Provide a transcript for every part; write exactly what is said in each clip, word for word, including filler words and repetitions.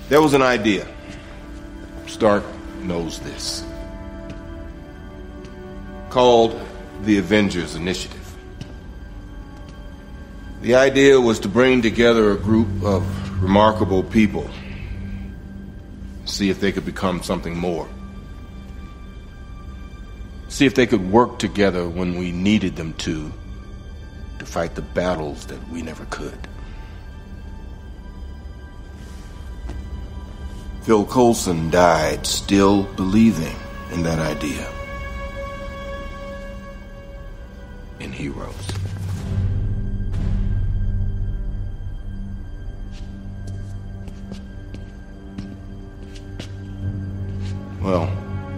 There was an idea. Stark knows this. Called the Avengers Initiative. The idea was to bring together a group of remarkable people. See if they could become something more. See if they could work together when we needed them to, to fight the battles that we never could. Phil Coulson died still believing in that idea. In heroes. Well,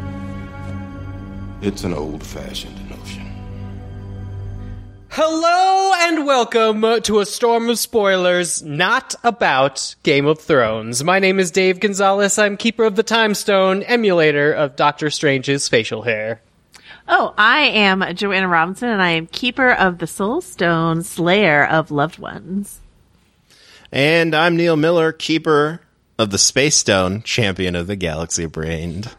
it's an old-fashioned notion. Hello and welcome to a storm of spoilers not about Game of Thrones. My name is Dave Gonzalez. I'm keeper of the Time Stone, emulator of Doctor Strange's facial hair. Oh, I am Joanna Robinson, and I am keeper of the Soul Stone, slayer of loved ones. And I'm Neil Miller, keeper of the Space Stone, champion of the Galaxy Brained.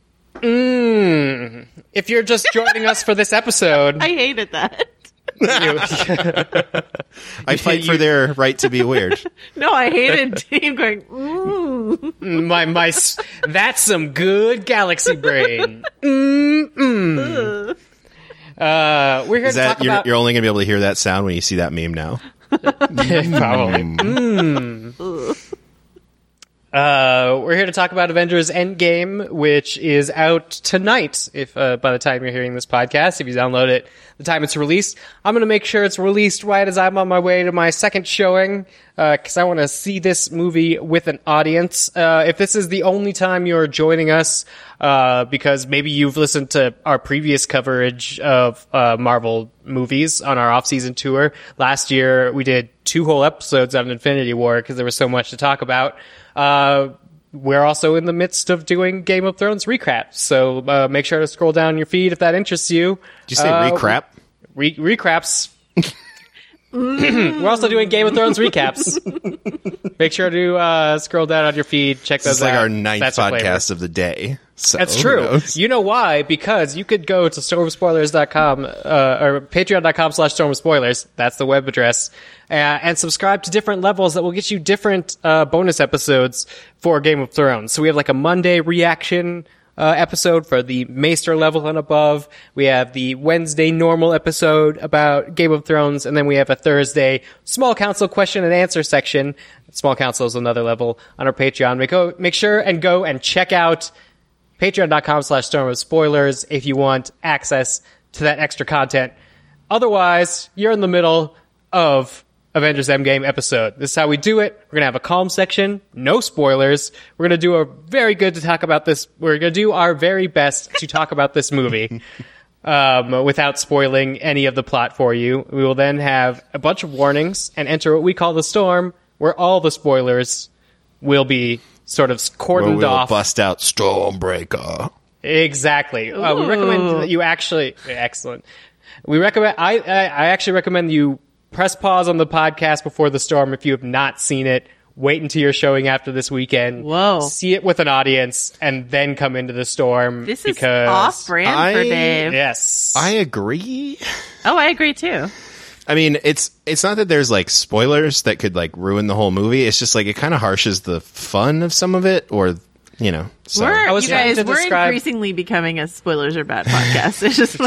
Mmm. If you're just joining us for this episode... I hated that. I fight for their right to be weird. No, I hated Dave going, ooh. My, my, that's some good Galaxy Brain. Mm-mm. Uh, we're here Is to that, talk you're, about... You're only going to be able to hear that sound when you see that meme now? Probably. Mm. Uh, we're here to talk about Avengers Endgame, which is out tonight. If uh, by the time you're hearing this podcast, if you download it, the time it's released, I'm going to make sure it's released right as I'm on my way to my second showing, because uh, I want to see this movie with an audience. Uh, if this is the only time you're joining us, uh, because maybe you've listened to our previous coverage of uh, Marvel movies on our off-season tour. Last year, we did two whole episodes of Infinity War because there was so much to talk about. Uh, we're also in the midst of doing Game of Thrones recaps, so uh, make sure to scroll down your feed if that interests you. Did you say uh, recap? Re- recaps. We're also doing Game of Thrones recaps. Make sure to uh, scroll down on your feed, check those This is like out. our ninth That's podcast of the day. So, That's true. You know why? Because you could go to storm of spoilers dot com uh, or patreon dot com slash storm of spoilers. That's the web address. Uh, and subscribe to different levels that will get you different uh, bonus episodes for Game of Thrones. So we have like a Monday reaction uh, episode for the Maester level and above. We have the Wednesday normal episode about Game of Thrones. And then we have a Thursday Small Council question and answer section. Small Council is another level on our Patreon. Make, go, make sure and go and check out patreon dot com slash storm of spoilers if you want access to that extra content. Otherwise, you're in the middle of Avengers Endgame episode. This is how we do it. We're going to have a calm section, no spoilers. We're going to do a very good to talk about this. We're going to do our very best to talk about this movie um, without spoiling any of the plot for you. We will then have a bunch of warnings and enter what we call the storm, where all the spoilers will be sort of cordoned we'll off. Bust out Stormbreaker. Exactly. Uh, we recommend that you actually excellent. We recommend. I, I I actually recommend you press pause on the podcast before the storm if you have not seen it. Wait until you're showing after this weekend. Whoa. See it with an audience and then come into the storm. This because is off-brand I, for Dave. Yes, I agree. Oh, I agree too. I mean, it's it's not that there's like spoilers that could like ruin the whole movie. It's just like it kind of harshes the fun of some of it, or you know. So. We're, I was you trying guys, to we're describe- increasingly becoming a spoilers are bad podcast. It's just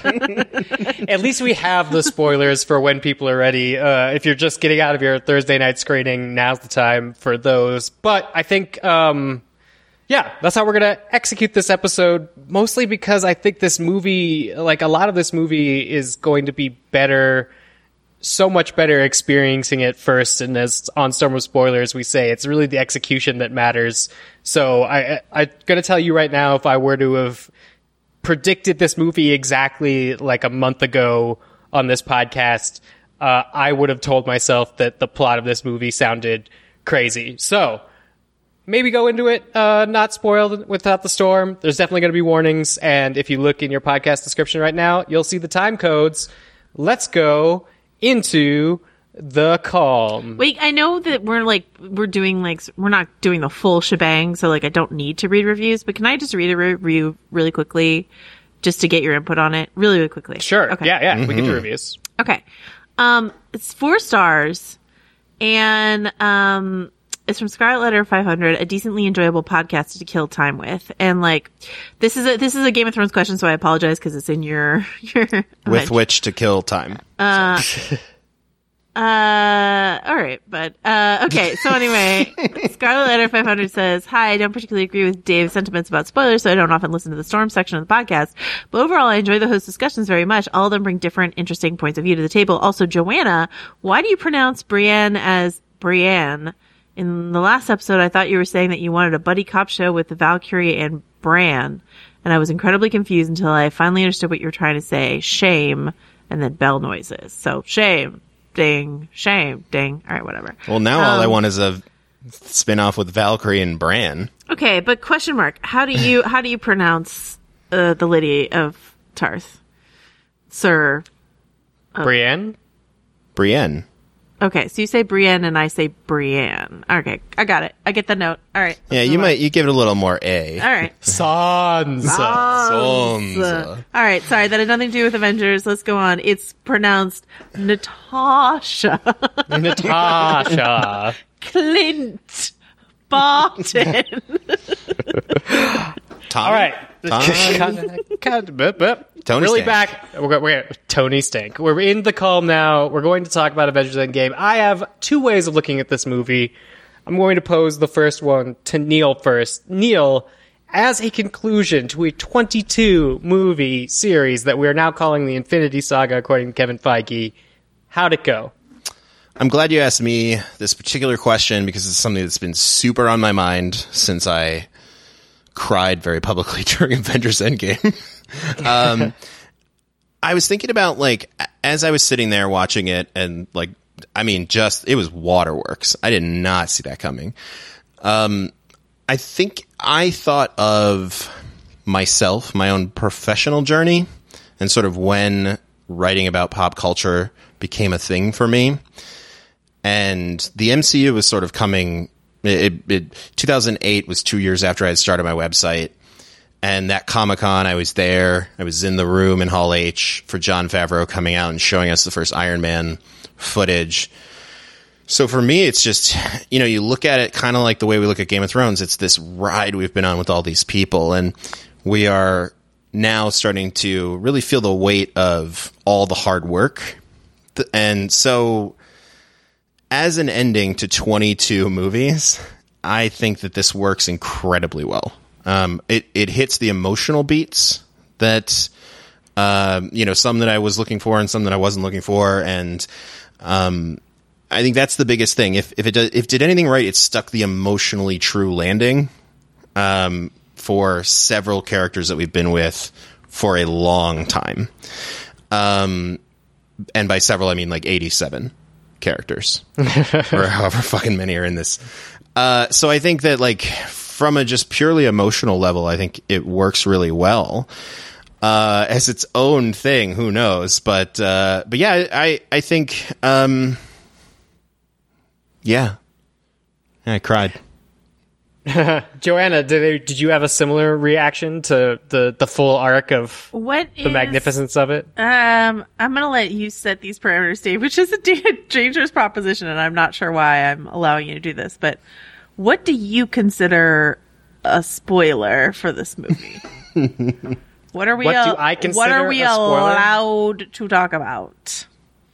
like, At least we have the spoilers for when people are ready. Uh, if you're just getting out of your Thursday night screening, now's the time for those. But I think, um, yeah, that's how we're going to execute this episode, mostly because I think this movie, like a lot of this movie is going to be better, so much better experiencing it first. And as on Storm of Spoilers, we say it's really the execution that matters. So I, I, I'm going to tell you right now, if I were to have predicted this movie exactly like a month ago on this podcast, uh, I would have told myself that the plot of this movie sounded crazy. So maybe go into it uh, not spoiled without the storm. There's definitely going to be warnings. And if you look in your podcast description right now, you'll see the time codes. Let's go into The Calm. Wait, I know that we're like we're doing like we're not doing the full shebang, so like I don't need to read reviews. But can I just read a review really quickly, just to get your input on it, really, really quickly? Sure. Okay. Yeah, yeah. We can do reviews. Okay. Um, it's four stars, and um, it's from Scarlet Letter five hundred, a decently enjoyable podcast to kill time with. And like, this is a this is a Game of Thrones question, so I apologize because it's in your your With which to kill time. Uh, uh, all right, but uh, okay. So anyway, Scarlet Letter five hundred says, "Hi, I don't particularly agree with Dave's sentiments about spoilers, so I don't often listen to the Storm section of the podcast. But overall, I enjoy the host discussions very much. All of them bring different, interesting points of view to the table. Also, Joanna, why do you pronounce Brienne as Brienne? In the last episode, I thought you were saying that you wanted a buddy cop show with Valkyrie and Bran, and I was incredibly confused until I finally understood what you were trying to say. Shame, and then bell noises. So shame." Ding, shame, ding. All right, whatever. Well, now all I Um, want is a spin-off with Valkyrie and Bran. Okay, but question mark. How do you how do you pronounce uh, the Lady of Tarth, Sir? Brienne? Brienne. Okay, so you say Brienne and I say Brienne. Okay, I got it. I get the note. All right. Yeah, you might you give it a little more A. All right. Sansa. Sansa. All right. Sorry, that had nothing to do with Avengers. Let's go on. It's pronounced Natasha Natasha. Clint Barton. Tommy? All right. Tommy? Cut- cut- bup, bup. Tony really Stank. back. We're, go- we're Tony Stank. We're in the calm now. We're going to talk about Avengers Endgame. I have two ways of looking at this movie. I'm going to pose the first one to Neil first. Neil, as a conclusion to a twenty-two movie series that we are now calling the Infinity Saga, according to Kevin Feige, how'd it go? I'm glad you asked me this particular question because it's something that's been super on my mind since I cried very publicly during Avengers Endgame. um, I was thinking about, like, as I was sitting there watching it and, like, I mean, just, it was waterworks. I did not see that coming. Um, I think I thought of myself, my own professional journey, and sort of when writing about pop culture became a thing for me. And the M C U was sort of coming, it, it, two thousand eight was two years after I had started my website. And that Comic-Con, I was there. I was in the room in Hall H for Jon Favreau coming out and showing us the first Iron Man footage. So for me, it's just, you know, you look at it kind of like the way we look at Game of Thrones. It's this ride we've been on with all these people. And we are now starting to really feel the weight of all the hard work. And so as an ending to twenty-two movies, I think that this works incredibly well. Um, it, it hits the emotional beats that, um, you know, some that I was looking for and some that I wasn't looking for. And, um, I think that's the biggest thing. If, if it does, if it did anything right, it stuck the emotionally true landing, um, for several characters that we've been with for a long time. Um, and by several, I mean like eighty-seven characters or however fucking many are in this. Uh, so I think that, like, from a just purely emotional level, I think it works really well. Uh, as its own thing, who knows? But, uh, but yeah, I, I think, um, yeah, I cried. Joanna, did, they, did you have a similar reaction to the, the full arc of What the is, magnificence of it? Um, I'm gonna let you set these parameters, Dave, which is a d- dangerous proposition, and I'm not sure why I'm allowing you to do this. But what do you consider a spoiler for this movie? What are we? What do al- I consider What are we a spoiler? allowed to talk about?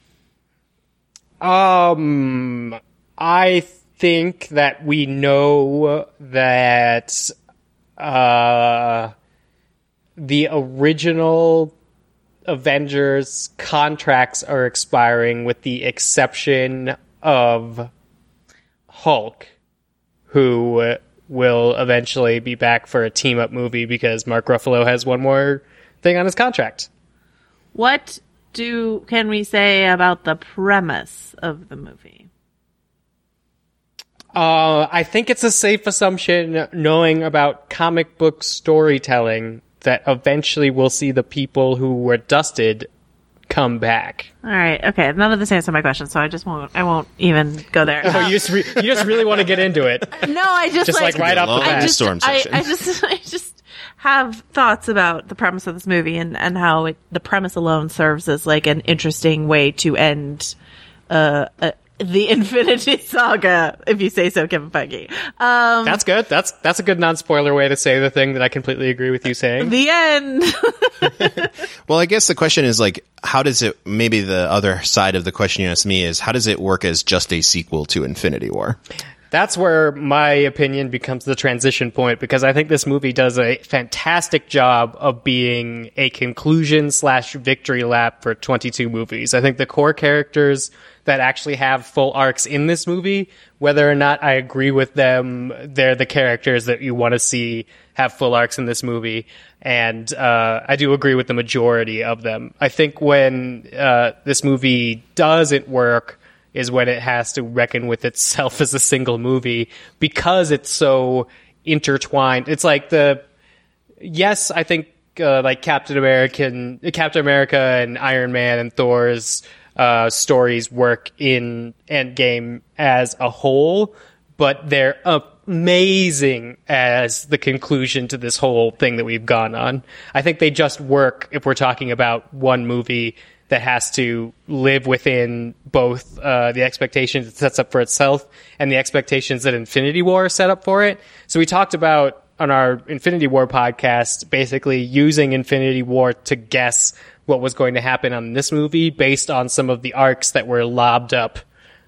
Um, I think that we know that uh, the original Avengers contracts are expiring, with the exception of Hulk, who will eventually be back for a team-up movie because Mark Ruffalo has one more thing on his contract. What do can we say about the premise of the movie? Uh, I think it's a safe assumption, knowing about comic book storytelling, that eventually we'll see the people who were dusted come back. All right. Okay. None of this answered my question, so I just won't. I won't even go there. Oh, you just re- you just really want to get into it. No, I just Just, like, right off the Love bat. I the just, storm I, section. I just, I just have thoughts about the premise of this movie and and how it, the premise alone serves as like an interesting way to end uh, uh the Infinity Saga, if you say so, Kevin Feige. Um, That's good. That's that's a good non-spoiler way to say the thing that I completely agree with you saying. the end. Well, I guess the question is like, how does it, maybe the other side of the question you asked me is, how does it work as just a sequel to Infinity War? That's where my opinion becomes the transition point, because I think this movie does a fantastic job of being a conclusion slash victory lap for twenty-two movies. I think the core characters that actually have full arcs in this movie, whether or not I agree with them, they're the characters that you want to see have full arcs in this movie. And uh, I do agree with the majority of them. I think when uh, this movie doesn't work is when it has to reckon with itself as a single movie, because it's so intertwined. It's like the, yes, I think uh, like Captain American, Captain America and Iron Man and Thor's uh, stories work in Endgame as a whole, but they're amazing as the conclusion to this whole thing that we've gone on. I think they just work if we're talking about one movie that has to live within both uh, the expectations it sets up for itself and the expectations that Infinity War set up for it. So we talked about on our Infinity War podcast, basically using Infinity War to guess what was going to happen on this movie based on some of the arcs that were lobbed up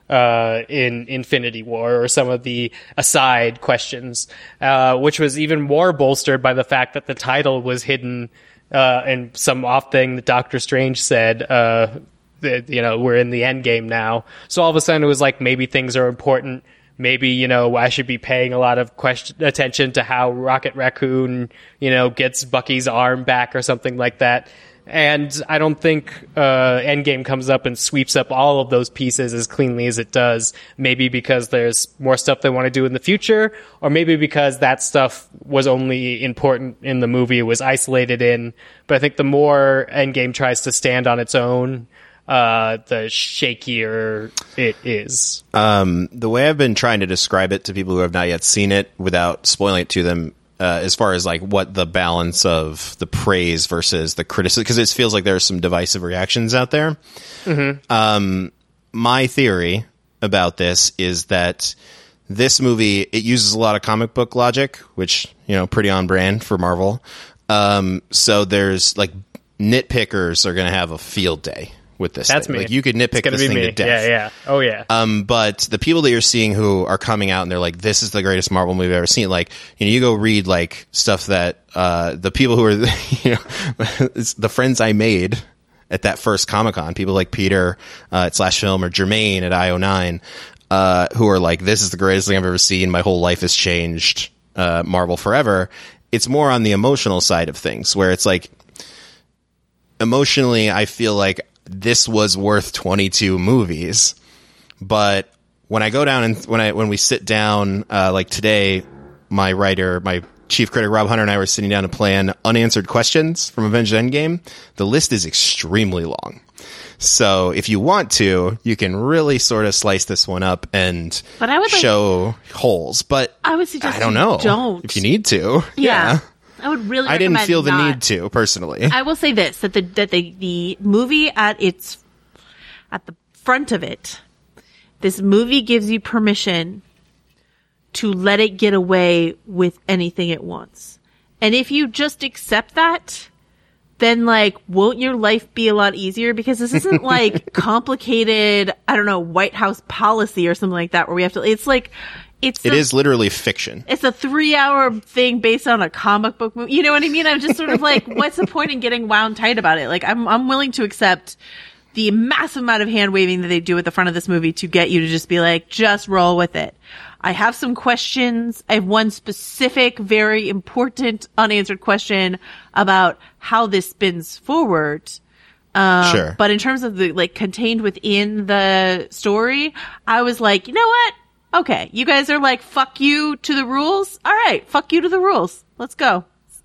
uh, in Infinity War, or some of the aside questions, uh, which was even more bolstered by the fact that the title was hidden Uh, and some off thing that Doctor Strange said, uh, that, you know, we're in the end game now. So all of a sudden it was like, maybe things are important. Maybe, you know, I should be paying a lot of question, attention to how Rocket Raccoon, you know, gets Bucky's arm back or something like that. And I don't think uh, Endgame comes up and sweeps up all of those pieces as cleanly as it does. Maybe because there's more stuff they want to do in the future, or maybe because that stuff was only important in the movie it was isolated in. But I think the more Endgame tries to stand on its own, uh, the shakier it is. Um, the way I've been trying to describe it to people who have not yet seen it without spoiling it to them, Uh, as far as like what the balance of the praise versus the criticism, because it feels like there's some divisive reactions out there. Mm-hmm. Um, my theory about this is that this movie, it uses a lot of comic book logic, which, you know, pretty on brand for Marvel. Um, so there's like nitpickers are going to have a field day with this. That's thing. me. Like you could nitpick this be thing me. to death. Yeah, yeah. Oh, yeah. Um, but the people that you're seeing who are coming out and they're like, this is the greatest Marvel movie I've ever seen. Like, you know, you go read like stuff that, uh, the people who are, you know, it's the friends I made at that first Comic-Con, people like Peter, uh, at Slash Film, or Jermaine at I O nine, uh, who are like, this is the greatest thing I've ever seen. My whole life has changed, uh, Marvel forever. It's more on the emotional side of things where it's like, emotionally, I feel like this was worth twenty-two movies. But when I go down and when I, when we sit down, uh, like today, my writer, my chief critic, Rob Hunter, and I were sitting down to plan unanswered questions from Avengers Endgame. The list is extremely long. So if you want to, you can really sort of slice this one up and But I would like- show holes. But I would suggest I don't you know don't. if you need to. Yeah. I would really I didn't recommend feel the not. need to personally. I will say this, that the that the, the movie at its at the front of it, this movie gives you permission to let it get away with anything it wants. And if you just accept that, then like won't your life be a lot easier? Because this isn't like complicated, I don't know, White House policy or something like that where we have to, it's like It's It a, is literally fiction. It's a three-hour thing based on a comic book movie. You know what I mean? I'm just sort of like, what's the point in getting wound tight about it? Like, I'm I'm willing to accept the massive amount of hand waving that they do at the front of this movie to get you to just be like, just roll with it. I have some questions. I have one specific, very important unanswered question about how this spins forward. Um, Sure. But in terms of the like contained within the story, I was like, you know what? Okay, you guys are like, fuck you to the rules. All right, fuck you to the rules. Let's go. Let's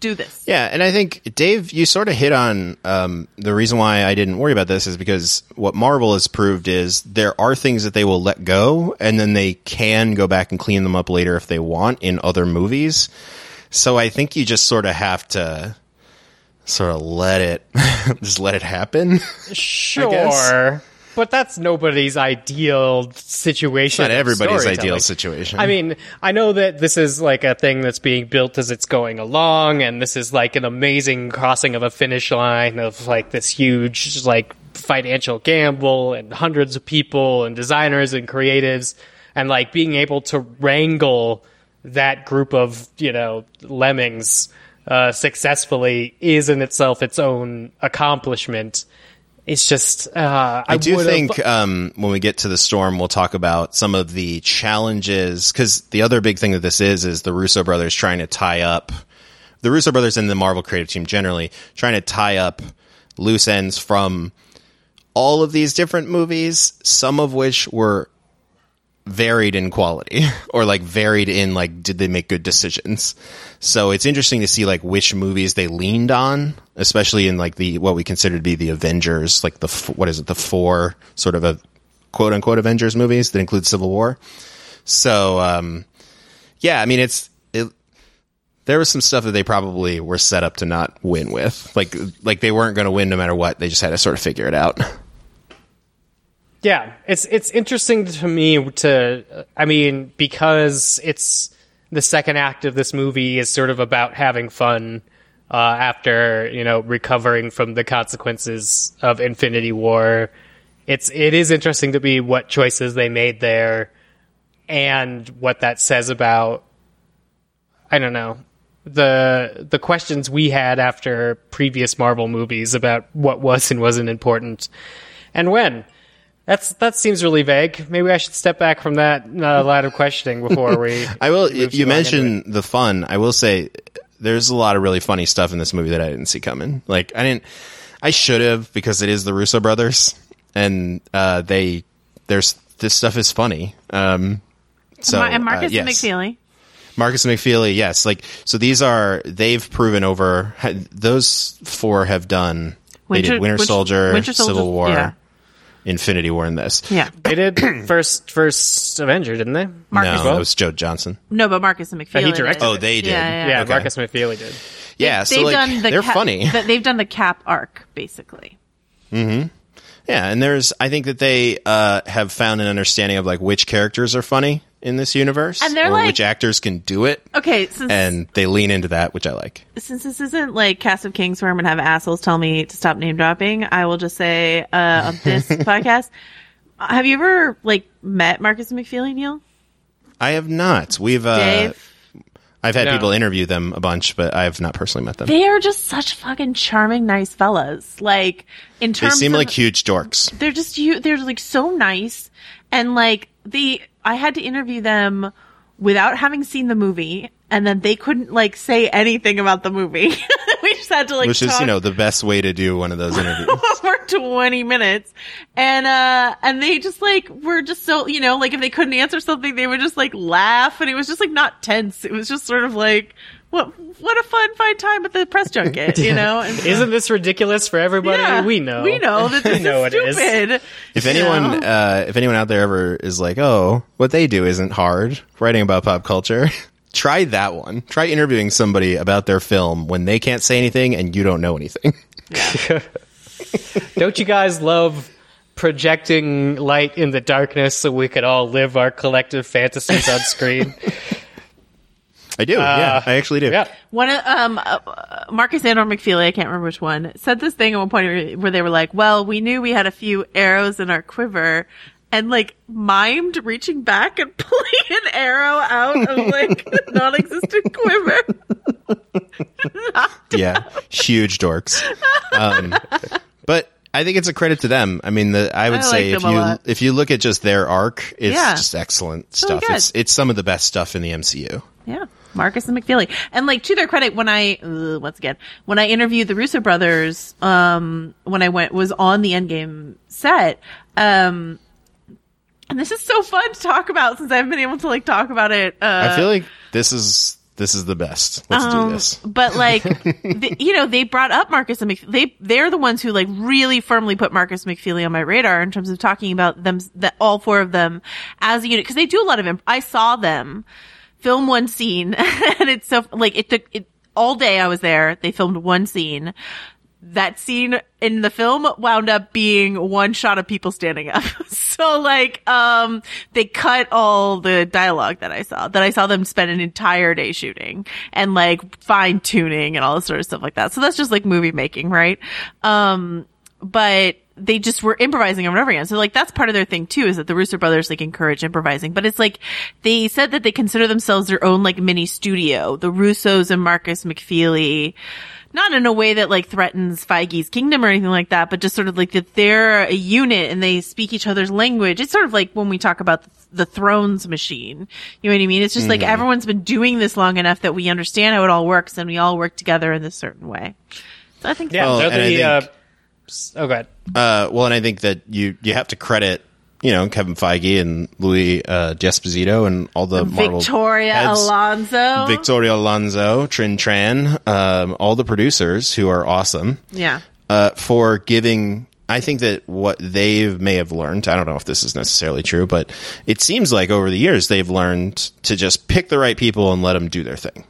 do this. Yeah, and I think, Dave, you sort of hit on um, the reason why I didn't worry about this is because what Marvel has proved is there are things that they will let go, and then they can go back and clean them up later if they want in other movies. So I think you just sort of have to sort of let it, just let it happen. Sure. But that's nobody's ideal situation. Not everybody's storytelling. ideal situation. I mean, I know that this is like a thing that's being built as it's going along, and this is like an amazing crossing of a finish line of like this huge like financial gamble and hundreds of people and designers and creatives, and like being able to wrangle that group of, you know, lemmings uh, successfully is in itself its own accomplishment. It's just, uh, I, I do would've- think um, when we get to the storm, we'll talk about some of the challenges, because the other big thing that this is, is the Russo brothers trying to tie up, the Russo brothers and the Marvel creative team generally, trying to tie up loose ends from all of these different movies, some of which were varied in quality or like varied in like did they make good decisions. So it's interesting to see like which movies they leaned on, especially in like the what we consider to be the Avengers, like the what is it the four sort of a quote unquote Avengers movies that include Civil War. So um yeah, I mean it's it, there was some stuff that they probably were set up to not win with. Like like they weren't going to win no matter what. They just had to sort of figure it out. Yeah, it's it's interesting to me to, I mean, because it's the second act of this movie is sort of about having fun uh, after, you know, recovering from the consequences of Infinity War. It's it is interesting to me what choices they made there and what that says about, I don't know, the the questions we had after previous Marvel movies about what was and wasn't important and when. That's that seems really vague. Maybe I should step back from that uh, line of questioning before we. I will. move You too long mentioned into it. the fun. I will say there's a lot of really funny stuff in this movie that I didn't see coming. Like I didn't. I should have because it is the Russo brothers, and uh, they there's this stuff is funny. Um, so Mar- and Marcus uh, yes. McFeely. Marcus McFeely, yes. Like so, these are they've proven over. Those four have done. Winter- they did Winter Winter- Soldier, Winter Soldier, Civil War. yeah. Infinity War in this. Yeah. They did first first Avenger, didn't they? Marcus no, Well? it was Joe Johnson. No, but Marcus and McFeely. he directed did. it. Oh, they did. Yeah, yeah. Yeah, Okay. Marcus McFeely did. Yeah, so they've like done the they're cap- funny. th- they've done the Cap arc, basically. Yeah, and there's I think that they uh, have found an understanding of like which characters are funny in this universe, And they're or like- which actors can do it, Okay, since and they lean into that, which I like. since this isn't like Cast of Kings where I'm gonna have assholes tell me to stop name dropping, I will just say uh, on this podcast, have you ever like met Marcus and McFeely, Neil? I have not. We've uh, Dave? I've had No. people interview them a bunch, but I have not personally met them. They are just such fucking charming, nice fellas. Like in They terms, seem of, like huge dorks. they're just you. They're like so nice, and like they. I had to interview them without having seen the movie, and then they couldn't like say anything about the movie. We just had to like Which is, talk you know, the best way to do one of those interviews. for twenty minutes, and uh, and they just like were just so, you know, like if they couldn't answer something, they would just like laugh, and it was just like not tense. It was just sort of like, what what a fun fun time at the press junket, you know? And so- Isn't this ridiculous for everybody? Yeah, we know. we know that this We know is it is. stupid. If you anyone, know? uh, if anyone out there ever is like, oh, what they do isn't hard, writing about pop culture, try that one. Try interviewing somebody about their film when they can't say anything and you don't know anything. Don't you guys love projecting light in the darkness so we could all live our collective fantasies on screen? I do. yeah, I actually do. Yeah. One of um uh, Marcus and or McFeely, I can't remember which one, said this thing at one point where they were like, "Well, we knew we had a few arrows in our quiver." And like mimed reaching back and pulling an arrow out of like a non-existent quiver. Yeah, huge dorks. Um, but I think it's a credit to them. I mean, the, I would I say like if them a you lot. if you look at just their arc, it's Yeah. just excellent really stuff. good. It's it's some of the best stuff in the M C U. Yeah, Marcus and McFeely. And like to their credit, when I uh, once again when I interviewed the Russo brothers, um, when I went was on the Endgame set, um, and this is so fun to talk about since I haven't been able to like talk about it. Uh, I feel like this is this is the best. Let's Um, do this. But like, the, you know, they brought up Marcus and McFeely. They they're the ones who like really firmly put Marcus McFeely on my radar in terms of talking about them, that all four of them as a unit, because they do a lot of. Imp- I saw them film one scene, and it's so like it took it all day. I was there. They filmed one scene. That scene in the film wound up being one shot of people standing up. So like, um, they cut all the dialogue that I saw, that I saw them spend an entire day shooting and like fine tuning and all this sort of stuff like that. So that's just like movie making, right? Um, but they just were improvising over and over again. So like, that's part of their thing too, is that the Russo brothers like encourage improvising, but it's like, they said that they consider themselves their own like mini studio, the Russos and Marcus McFeely. Not in a way that like threatens Feige's kingdom or anything like that, but just sort of like that they're a unit and they speak each other's language. It's sort of like when we talk about the Thrones machine. You know what I mean? It's just mm-hmm. like everyone's been doing this long enough that we understand how it all works and we all work together in this certain way. So I think yeah, well, they're and the, I think, uh, oh, go ahead. Uh, well, and I think that you, you have to credit, you know, Kevin Feige and Louis uh, D'Esposito and all the Marvel Victoria heads. Alonso. Victoria Alonso, Trin Tran, um, all the producers who are awesome. Yeah. Uh, for giving, I think that what they may have learned, I don't know if this is necessarily true, but it seems like over the years they've learned to just pick the right people and let them do their thing.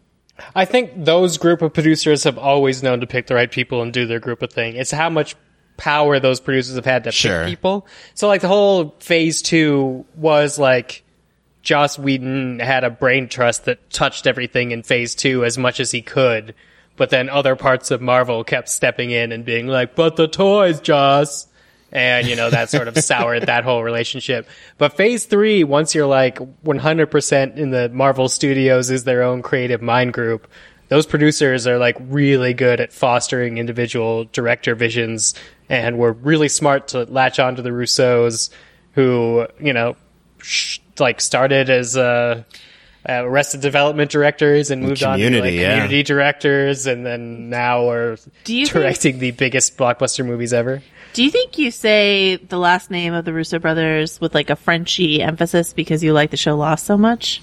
I think those group of producers have always known to pick the right people and do their group of thing. It's how much power those producers have had to sure. pick people. So like the whole phase two was like Joss Whedon had a brain trust that touched everything in phase two as much as he could. But then other parts of Marvel kept stepping in and being like, but the toys, Joss. And, you know, that sort of soured that whole relationship. But phase three, once you're like one hundred percent in the Marvel Studios is their own creative mind group, those producers are like really good at fostering individual director visions and were really smart to latch onto the Russos who, you know, sh- like started as uh, uh, Arrested Development directors and moved on to like yeah. community directors and then now are directing think, the biggest blockbuster movies ever. Do you think you say the last name of the Russo brothers with like a Frenchy emphasis because you like the show Lost so much?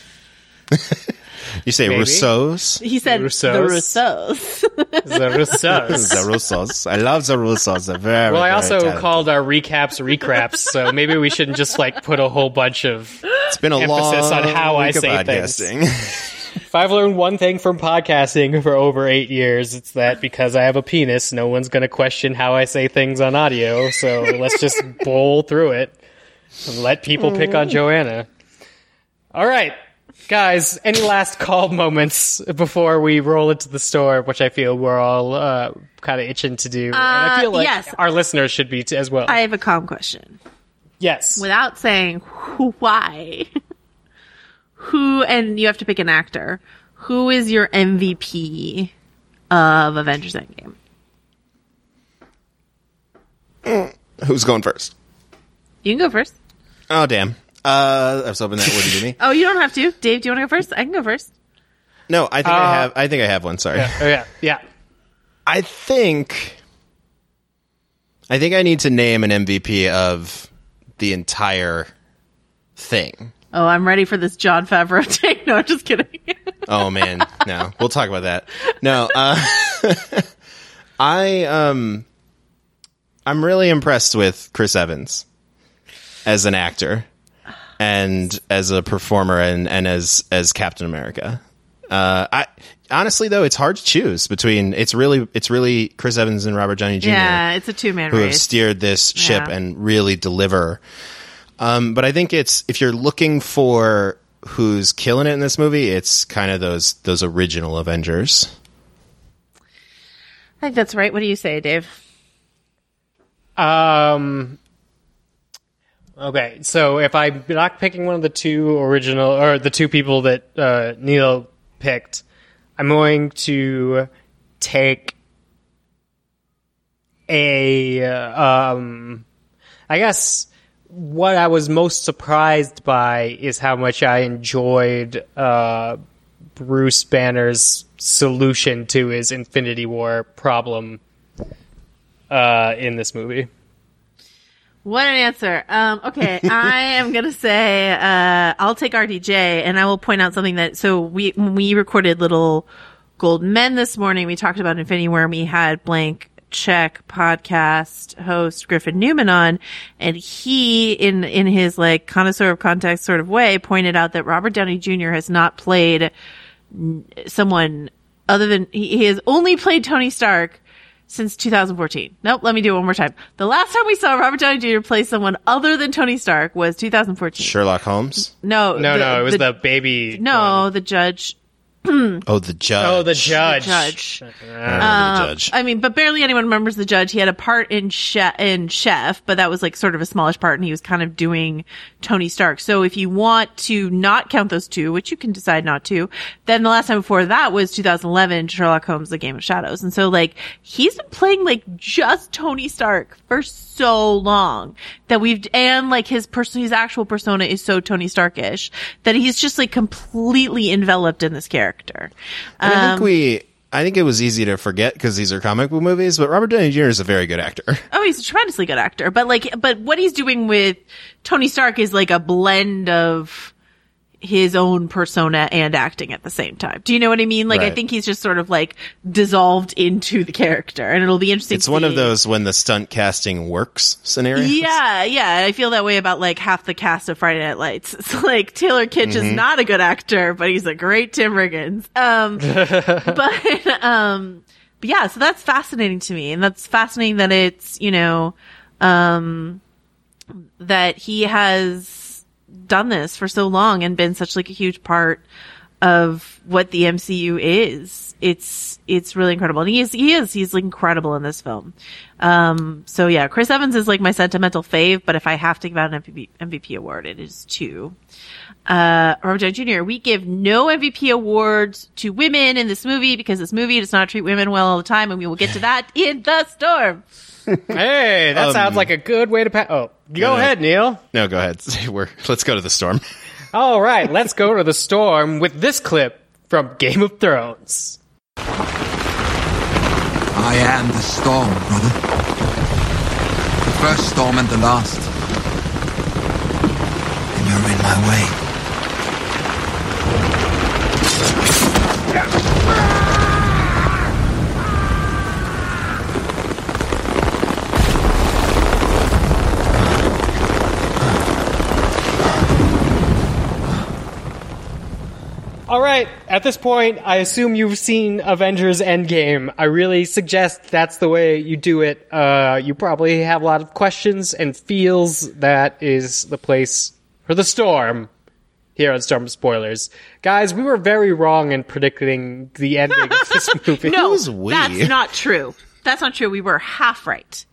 You say Maybe. Russos? He said Russos. the Russos. The Russos. The Russos. I love the Russos. They're very, well, I very also talented. called our recaps recraps, so maybe we shouldn't just like put a whole bunch of it's been a emphasis long on how I week of say podcasting. things. If I've learned one thing from podcasting for over eight years, it's that because I have a penis, no one's going to question how I say things on audio, so let's just bowl through it and let people pick on Joanna. All right. Guys, any last call moments before we roll into the store, which I feel we're all uh, kind of itching to do. Uh, and I feel like yes. our listeners should be t- as well. I have a calm question. Yes. Without saying who, why, who, and you have to pick an actor, who is your M V P of Avengers Endgame? Who's going first? You can go first. Oh, damn. Uh, I was hoping that wouldn't be me. Oh, you don't have to. Dave, do you want to go first? I can go first. No, I think Uh, I have. I think I have one. Sorry. Yeah. Oh, yeah. Yeah. I think. I think I need to name an M V P of the entire thing. Oh, I'm ready for this Jon Favreau take. No, I'm just kidding. Oh man, no. We'll talk about that. No, uh, I um, I'm really impressed with Chris Evans as an actor. And as a performer and, and as as Captain America, uh, I honestly though it's hard to choose between. It's really it's really Chris Evans and Robert Downey Junior Yeah, it's a two man who race. have steered this ship Yeah. and really deliver. Um, but I think it's if you're looking for who's killing it in this movie, it's kind of those those original Avengers. I think that's right. What do you say, Dave? Um. Okay, so if I'm not picking one of the two original, or the two people that uh, Neil picked, I'm going to take a, uh, um, I guess what I was most surprised by is how much I enjoyed uh, Bruce Banner's solution to his Infinity War problem uh, in this movie. What an answer. Um, okay, I am going to say, uh, I'll take R D J, and I will point out something that, so we, when we recorded Little Gold Men this morning, we talked about Infinity War, and we had Blank Check podcast host Griffin Newman on, and he, in, in his, like, connoisseur of context sort of way, pointed out that Robert Downey Junior has not played someone other than, he, he has only played Tony Stark since two thousand fourteen. Nope, let me do it one more time. The last time we saw Robert Downey Junior play someone other than Tony Stark was two thousand fourteen. Sherlock Holmes? No. No, the, no, it was the, the baby. No, one. the judge. Oh, the judge. Oh, the judge. The judge. I remember Um, the judge. I mean, but barely anyone remembers the judge. He had a part in Chef, in Chef, but that was like sort of a smallish part, and he was kind of doing Tony Stark. So if you want to not count those two, which you can decide not to, then the last time before that was two thousand eleven, Sherlock Holmes: The Game of Shadows. And so like he's been playing like just Tony Stark for so long that we've, and like his person, his actual persona is so Tony Starkish that he's just like completely enveloped in this character. And I think Um, we, I think it was easy to forget because these are comic book movies, but Robert Downey Junior is a very good actor. Oh, he's a tremendously good actor. But like, but what he's doing with Tony Stark is like a blend of his own persona and acting at the same time. Do you know what I mean? Like, I Right. think he's just sort of like dissolved into the character, and it'll be interesting. It's to one see. of those when the stunt casting works scenarios. Yeah, yeah. I feel that way about like half the cast of Friday Night Lights. It's like Taylor Kitsch Mm-hmm. is not a good actor, but he's a great Tim Riggins. Um, but, um, but yeah, so that's fascinating to me. And that's fascinating that it's, you know, um, that he has done this for so long and been such like a huge part of what the M C U is. It's, it's really incredible. And he is, he is, he's like incredible in this film. Um, so yeah, Chris Evans is like my sentimental fave, but if I have to give out an M V P, M V P award, it is to, uh, Robert Downey Junior We give no M V P awards to women in this movie because this movie does not treat women well all the time, and we will get to that in The Storm. Hey, that Um, sounds like a good way to pa- Oh, go no. ahead, Neil. No, go ahead. We're, let's go to the storm. All right, let's go to the storm with this clip from Game of Thrones. I am the storm, brother. The first storm and the last. And you're in my way. All right, at this point, I assume you've seen Avengers Endgame. I really suggest that's the way you do it. Uh, you probably have a lot of questions and feels that is the place for the storm here on Storm Spoilers. Guys, we were very wrong in predicting the ending of this movie. No, Who's we? that's not true. That's not true. We were half right.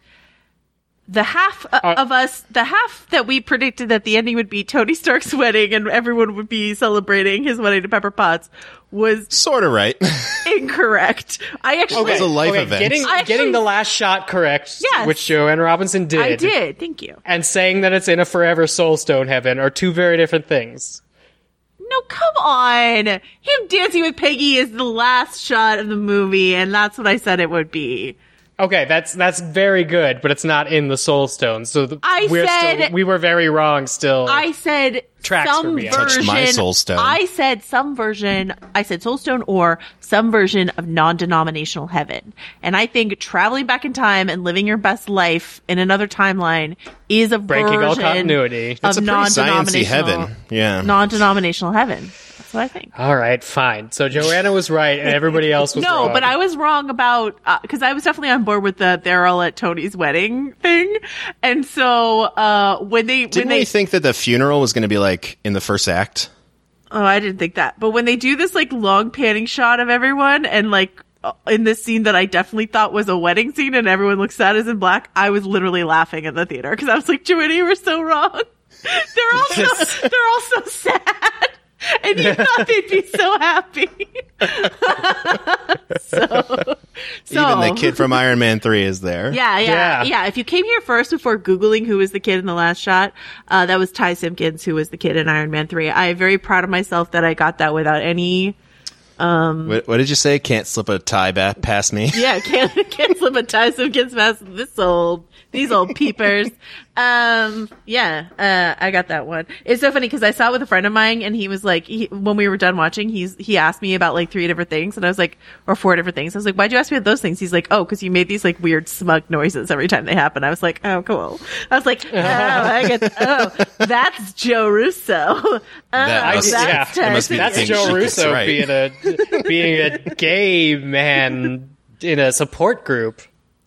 The half uh, of us, the half that we predicted that the ending would be Tony Stark's wedding and everyone would be celebrating his wedding to Pepper Potts, was Sort of right. incorrect. I actually, was a life okay, event. Getting, I actually- getting the last shot correct, Yes. which Joanne Robinson did, I did. Thank you. and saying that it's in a forever soulstone heaven are two very different things. No, come on. Him dancing with Peggy is the last shot of the movie, and that's what I said it would be. Okay, that's that's very good, but it's not in the Soul Stone. So the, I we're said- still, we were very wrong. Still, I said Tracks for some me. version. Touched my soul stone. I said some version. I said soul stone or some version of non-denominational heaven. And I think traveling back in time and living your best life in another timeline is a Breaking all version continuity. of It's a pretty sciencey non-denominational heaven. Yeah. non-denominational heaven. That's what I think. all right, fine. So Joanna was right, and everybody else was No, wrong. but I was wrong about because I was definitely on board with the they're all at Tony's wedding thing, and so uh when they when Didn't they we think that the funeral was going to be like in the first act? oh I didn't think that, but when they do this like long panning shot of everyone and like uh, in this scene that I definitely thought was a wedding scene and everyone looks sad as in black, I was literally laughing in the theater because I was like, Joanna, you were so wrong. They're all so they're all so sad. And you thought they'd be so happy. so, so Even the kid from Iron Man three is there. Yeah, yeah, Yeah. yeah, If you came here first before Googling who was the kid in the last shot, uh, that was Ty Simpkins, who was the kid in Iron Man three. I'm very proud of myself that I got that without any, What, what did you say? Can't slip a tie back past me? yeah, can't, can't slip a Ty Simpkins past this old, these old peepers. Um, yeah, uh, I got that one. It's so funny because I saw it with a friend of mine, and he was like, he, when we were done watching, he's he asked me about like three different things, and I was like, or four different things. I was like, why'd you ask me about those things? He's like, oh, because you made these like weird smug noises every time they happen. I was like, oh, cool. I was like, oh, I get, oh, that's Joe Russo. Oh, That must- that's yeah, it must be the That's thing Joe she gets Russo right. being a being a gay man in a support group.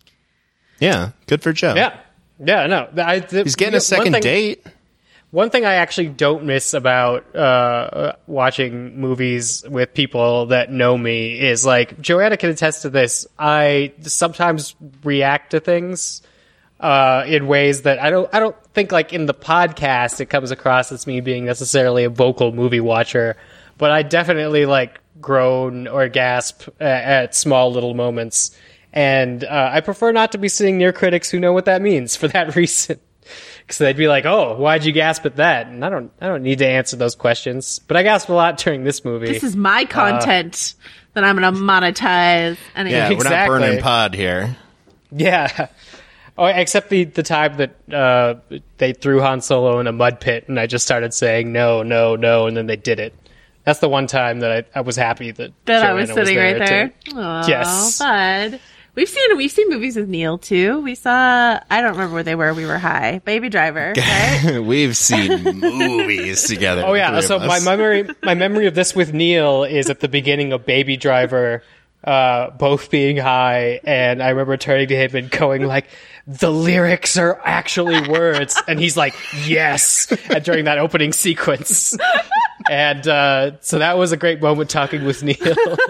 Yeah, good for Joe. Yeah, yeah, no, I, the, He's getting one a second thing, date. One thing I actually don't miss about uh, watching movies with people that know me is like Joanna can attest to this. I sometimes react to things uh, in ways that I don't. I don't think like in the podcast it comes across as me being necessarily a vocal movie watcher, but I definitely like groan or gasp at, at small little moments. And uh, I prefer not to be sitting near critics who know what that means for that reason. Because they'd be like, "Oh, why'd you gasp at that?" And I don't, I don't need to answer those questions. But I gasped a lot during this movie. This is my content that I'm going to monetize. And Yeah, we're not Exactly. burning pod here. Yeah. Oh, except the the time that uh, they threw Han Solo in a mud pit, and I just started saying no, no, no, and then they did it. That's the one time that I, I was happy that that I Joanna was sitting right there. too. Oh, Yes. fun. We've seen we've seen movies with Neil too. We saw I don't remember where they were. We were high. Baby Driver, right? We've seen movies together. Oh the yeah. three of So my us. memory, my memory of this with Neil is at the beginning of Baby Driver, uh, both being high, and I remember turning to him and going like, "The lyrics are actually words," and he's like, "Yes," and during that opening sequence. And uh, so that was a great moment talking with Neil.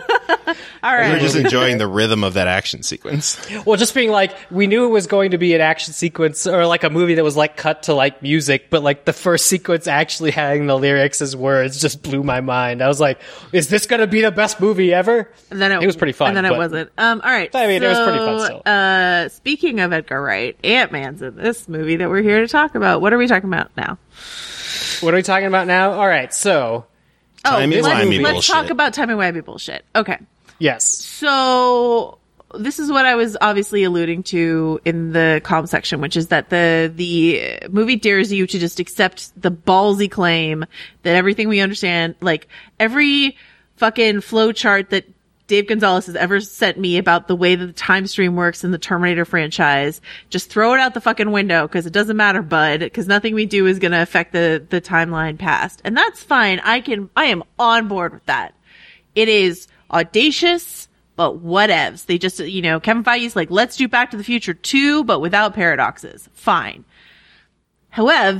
All We were right. just enjoying the rhythm of that action sequence. Well, just being like, we knew it was going to be an action sequence or like a movie that was like cut to like music, but like the first sequence actually having the lyrics as words just blew my mind. I was like, is this going to be the best movie ever? And then it, It was pretty fun, And then it but- wasn't. Um, all right. I mean, it was pretty fun so, still. Uh, speaking of Edgar Wright, Ant-Man's in this movie that we're here to talk about. What are we talking about now? What are we talking about now? All right. So, Oh, Timey-wimey let's, let's bullshit. talk about timey-wimey bullshit. Okay. yes. So this is what I was obviously alluding to in the com section, which is that the the movie dares you to just accept the ballsy claim that everything we understand, like every fucking flow chart that Dave Gonzalez has ever sent me about the way that the time stream works in the Terminator franchise, just throw it out the fucking window because it doesn't matter, bud, because nothing we do is going to affect the the timeline past. And that's fine. I can I am on board with that. It is audacious, but whatevs. They just, you know, Kevin Feige's like, let's do Back to the Future two, but without paradoxes. Fine. However,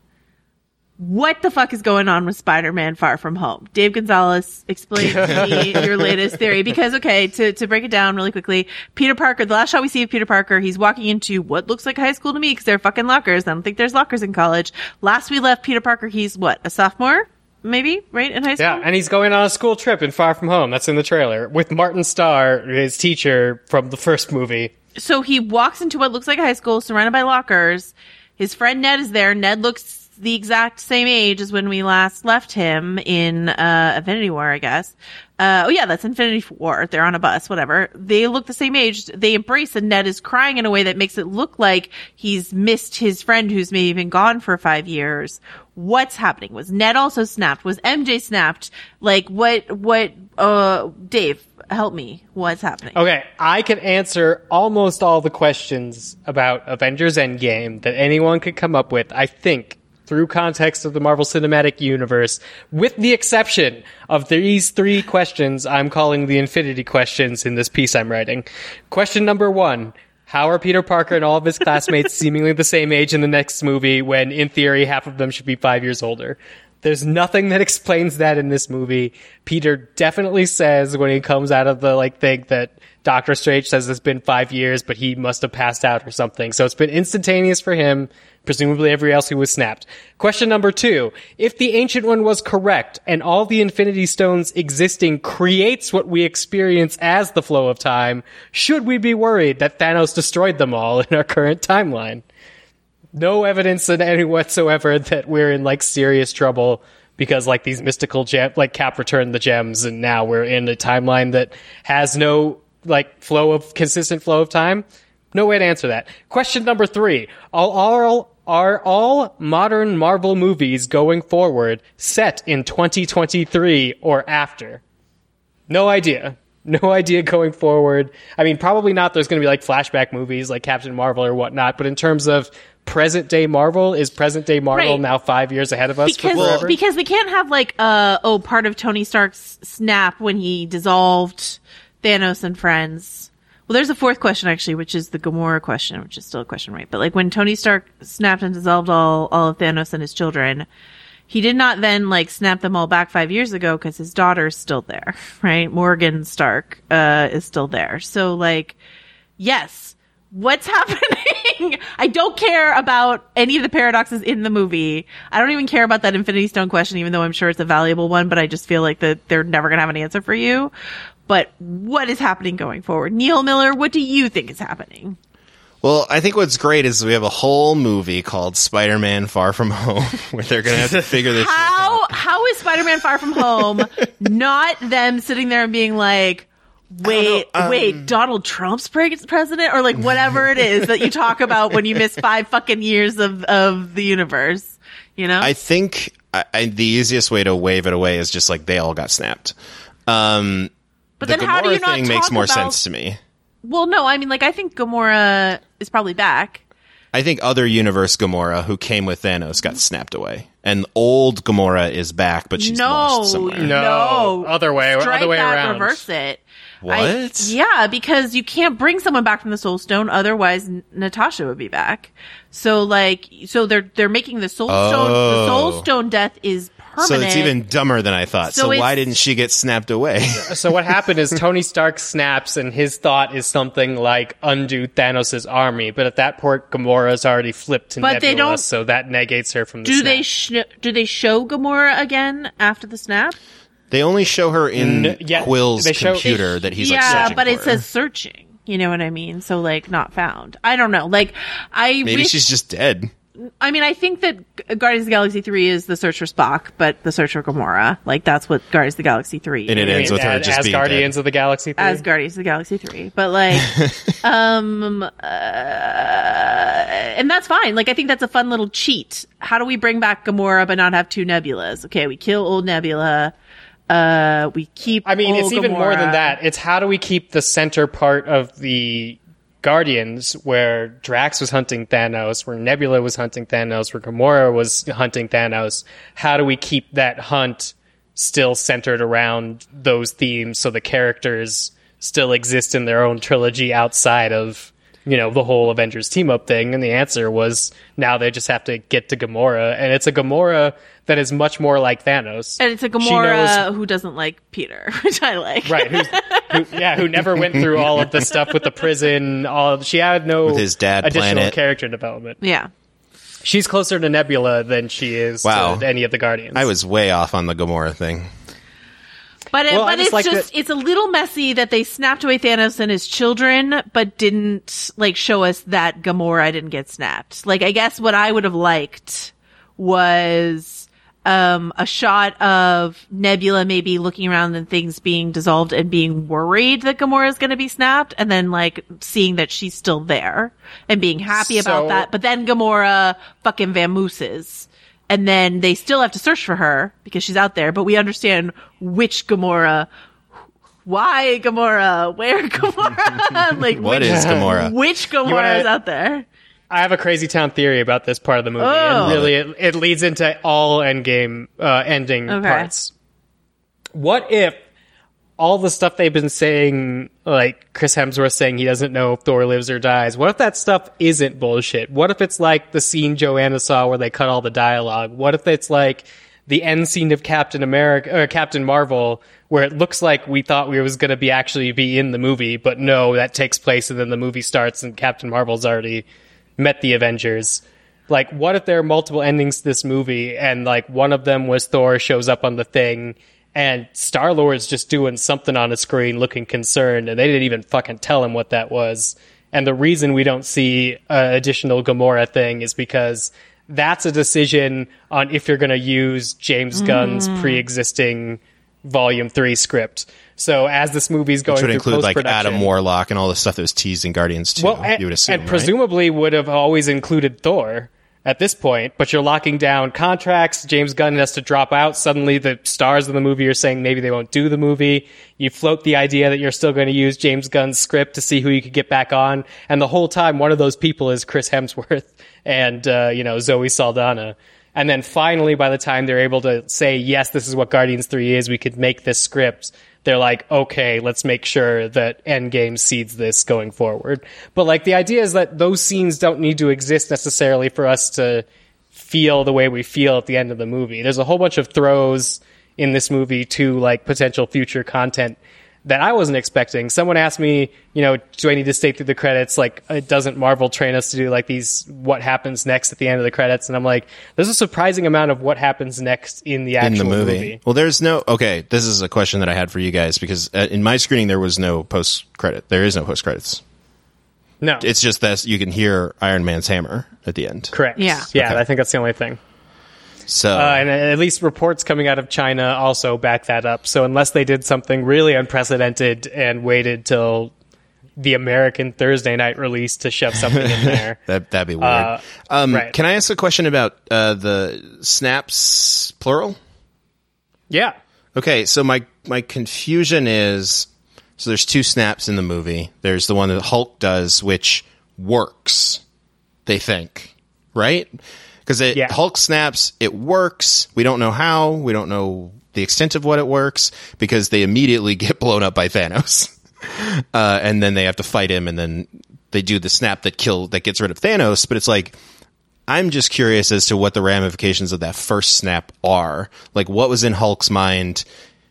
what the fuck is going on with Spider-Man Far From Home? Dave Gonzalez, explain to me your latest theory. Because, okay, to, to break it down really quickly, Peter Parker, the last shot we see of Peter Parker, he's walking into what looks like high school to me because they're fucking lockers. I don't think there's lockers in college. Last we left Peter Parker, he's what, a sophomore? Maybe, right, in high school? Yeah, and he's going on a school trip in Far From Home. That's in the trailer with Martin Starr, his teacher from the first movie. So he walks into what looks like a high school surrounded by lockers. His friend Ned is there. Ned looks the exact same age as when we last left him in uh Infinity War, I guess. Uh, oh yeah, that's Infinity War. They're on a bus, whatever. They look the same age. They embrace, and Ned is crying in a way that makes it look like he's missed his friend who's maybe been gone for five years. What's happening? Was Ned also snapped? Was M J snapped? Like, what, what, uh, Dave, help me. What's happening? Okay, I can answer almost all the questions about Avengers Endgame that anyone could come up with, I think, through context of the Marvel Cinematic Universe, with the exception of these three questions I'm calling the Infinity questions in this piece I'm writing. Question number one. How are Peter Parker and all of his classmates seemingly the same age in the next movie when, in theory, half of them should be five years older? There's nothing that explains that in this movie. Peter definitely says when he comes out of the, like, thing that Doctor Strange says it's been five years, but he must have passed out or something. So it's been instantaneous for him, presumably everybody else who was snapped. Question number two. If the Ancient One was correct and all the Infinity Stones existing creates what we experience as the flow of time, should we be worried that Thanos destroyed them all in our current timeline? No evidence in any whatsoever that we're in, like, serious trouble because, like, these mystical gem, like, Cap returned the gems, and now we're in a timeline that has no, like, flow of, consistent flow of time. No way to answer that. Question number three. Are all, Are all modern Marvel movies going forward set in twenty twenty-three or after? No idea. No idea going forward. I mean, probably not. There's going to be like flashback movies like Captain Marvel or whatnot. But in terms of present day Marvel, is present day Marvel Right. now five years ahead of us for Because forever? because they can't have like uh oh part of Tony Stark's snap when he dissolved Thanos and friends. Well, there's a fourth question actually, which is the Gamora question, which is still a question, right? But like when Tony Stark snapped and dissolved all all of Thanos and his children, he did not then like snap them all back five years ago because his daughter's still there, right? Morgan Stark uh is still there. So like, yes, what's happening? I don't care about any of the paradoxes in the movie. I don't even care about that Infinity Stone question, even though I'm sure it's a valuable one, but I just feel like that they're never gonna have an answer for you. But what is happening going forward? Neil Miller, what do you think is happening? Well, I think what's great is we have a whole movie called Spider-Man Far From Home where they're going to have to figure this shit out. How how is Spider-Man Far From Home not them sitting there and being like, wait, know, um, wait, Donald Trump's pre- president? Or like whatever it is that you talk about when you miss five fucking years of, of the universe, you know? I think I, I, the easiest way to wave it away is just like they all got snapped. Um, But the then how do Gamora you not thing makes talk more about- sense to me. Well, no, I mean, like, I think Gamora is probably back. I think other universe Gamora who came with Thanos got snapped away, and old Gamora is back, but she's no, lost somewhere. No. no, Other way- Strike other way that, around. Reverse it. What? I- yeah, because you can't bring someone back from the Soul Stone, otherwise N- Natasha would be back. So, like, so they're they're making the Soul Stone. The Soul Oh. Stone death is permanent. So it's even dumber than I thought. So So, it's- why didn't she get snapped away? So what happened is Tony Stark snaps, and his thought is something like undo Thanos' army. But at that point, Gamora's already flipped to But Nebula, they don't- so that negates her from the do snap. they sh- do they show Gamora again after the snap? They only show her in N- yeah, Quill's they show- computer that he's like yeah, searching but it for. says searching. You know what I mean? So like not found. I don't know. Like I Maybe wish- she's just dead. I mean, I think that G- Guardians of the Galaxy three is the search for Spock, but the search for Gamora. Like, that's what Guardians of the Galaxy three And it is. ends with her as, just as being Guardians dead. of the Galaxy three? As Guardians of the Galaxy three. But, like, um, uh, and that's fine. Like, I think that's a fun little cheat. How do we bring back Gamora but not have two Nebulas? Okay, we kill old Nebula. Uh, we keep I mean, old it's even more than Gamora. that. It's how do we keep the center part of the Guardians, where Drax was hunting Thanos, where Nebula was hunting Thanos, where Gamora was hunting Thanos. How do we keep that hunt still centered around those themes so the characters still exist in their own trilogy outside of, you know, the whole Avengers team up thing? And the answer was now they just have to get to Gamora, and it's a Gamora that is much more like Thanos. And it's a She Gamora knows- who doesn't like Peter, which I like. Right, who's, who, yeah, who never went through all of the stuff with the prison. All of, she had no With his dad additional planet. character development. Yeah. She's closer to Nebula than she is Wow. to any of the Guardians. I was way off on the Gamora thing. But it, Well, I but just it's like just that- it's a little messy that they snapped away Thanos and his children, but didn't like show us that Gamora didn't get snapped. Like I guess what I would have liked was um a shot of Nebula maybe looking around and things being dissolved and being worried that Gamora is going to be snapped, and then like seeing that she's still there and being happy about So- that. But then Gamora fucking vamooses. And then they still have to search for her because she's out there, but we understand which Gamora, why Gamora, where Gamora, like What which, is Gamora? which Gamora wanna- is out there. I have a crazy town theory about this part of the movie, Oh. and really it, it leads into all endgame uh, ending Okay. parts. What if all the stuff they've been saying, like Chris Hemsworth saying he doesn't know if Thor lives or dies, what if that stuff isn't bullshit? What if it's like the scene Joanna saw where they cut all the dialogue? What if it's like the end scene of Captain America or Captain Marvel where it looks like we thought we was going to be actually be in the movie, but no, that takes place and then the movie starts and Captain Marvel's already met the Avengers? Like, what if there are multiple endings to this movie and like one of them was Thor shows up on the thing and Star-Lord's just doing something on a screen looking concerned, and they didn't even fucking tell him what that was. And the reason we don't see an additional Gamora thing is because that's a decision on if you're going to use James Gunn's pre-existing Volume three script. So as this movie's going Which would through include like post-production... Adam Warlock and all the stuff that was teased in Guardians two. Well, and, you would assume, and right? presumably would have always included Thor. at this point, but you're locking down contracts. James Gunn has to drop out. Suddenly the stars of the movie are saying maybe they won't do the movie. You float the idea that you're still going to use James Gunn's script to see who you could get back on. And the whole time, one of those people is Chris Hemsworth and, uh, you know, Zoe Saldana. And then finally, by the time they're able to say, yes, this is what Guardians three is, we could make this script, they're like, okay, let's make sure that Endgame seeds this going forward. But like the idea is that those scenes don't need to exist necessarily for us to feel the way we feel at the end of the movie. There's a whole bunch of throws in this movie to like potential future content that I wasn't expecting. Someone asked me, you know, do I need to stay through the credits? Like, it doesn't Marvel train us to do like these, what happens next at the end of the credits? And I'm like, there's a surprising amount of what happens next in the actual in the movie. movie. Well, there's no, okay, this is a question that I had for you guys because uh, in my screening, there was no post credit. There is no post credits. No. It's just that you can hear Iron Man's hammer at the end. Correct. Yeah. Yeah, Okay. I think that's the only thing. So, Uh, and at least reports coming out of China also back that up. So unless they did something really unprecedented and waited till the American Thursday night release to shove something in there. that, that'd be weird. Uh, um, right. Can I ask a question about uh, the snaps, plural? Yeah. Okay, so my my confusion is, so there's two snaps in the movie. There's the one that Hulk does, which works, they think, right? Because Yeah. Hulk snaps, it works. We don't know how. We don't know the extent of what it works because they immediately get blown up by Thanos. Uh, and then they have to fight him, and then they do the snap that kill that gets rid of Thanos. But it's like, I'm just curious as to what the ramifications of that first snap are. Like, what was in Hulk's mind?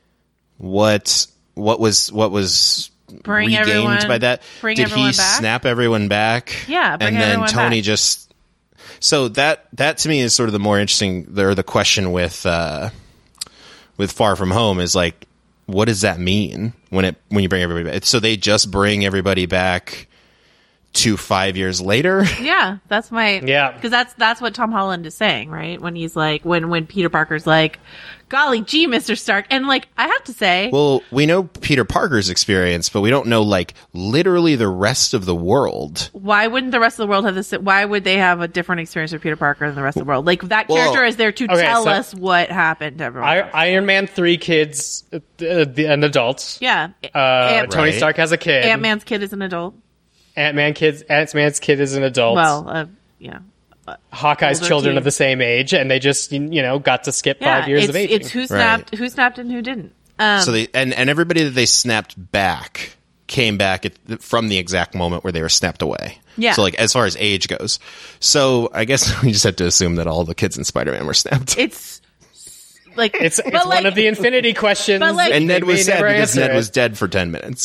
What what was what was Bring regained everyone- by that? bring Did everyone he back? snap everyone back? Yeah, bring and then everyone Tony back. just. So that that to me is sort of the more interesting, or the question with uh, with Far From Home is like, what does that mean when it when you bring everybody back? So they just bring everybody back to five years later. Yeah, that's my Yeah. because that's that's what Tom Holland is saying, right? When he's like, when when Peter Parker's like, "Golly gee, Mister Stark," and like I have to say, Well, we know Peter Parker's experience, but we don't know like literally the rest of the world. why wouldn't the rest of the world have this? Why would they have a different experience with Peter Parker than the rest of the world? Like that Well, character is there to okay, tell so- us what happened to everyone. I, else. Iron Man three kids, uh, the, an adult. yeah, Uh, Ant- Tony Right. Stark has a kid. Ant-Man's kid is an adult. Ant-Man kids. Ant-Man's kid is an adult. Well, uh, yeah. Hawkeye's older children teen. of the same age, and they just you know got to skip Yeah, five years it's, of aging. it's who snapped, who snapped, and who didn't. Um, So they and, and everybody that they snapped back came back at, from the exact moment where they were snapped away. Yeah. So like as far as age goes, so I guess we just have to assume that all the kids in Spider-Man were snapped. it's like It's, but it's like, one of the infinity questions. but like- and They Ned was may sad never because answer Ned it. was dead for ten minutes.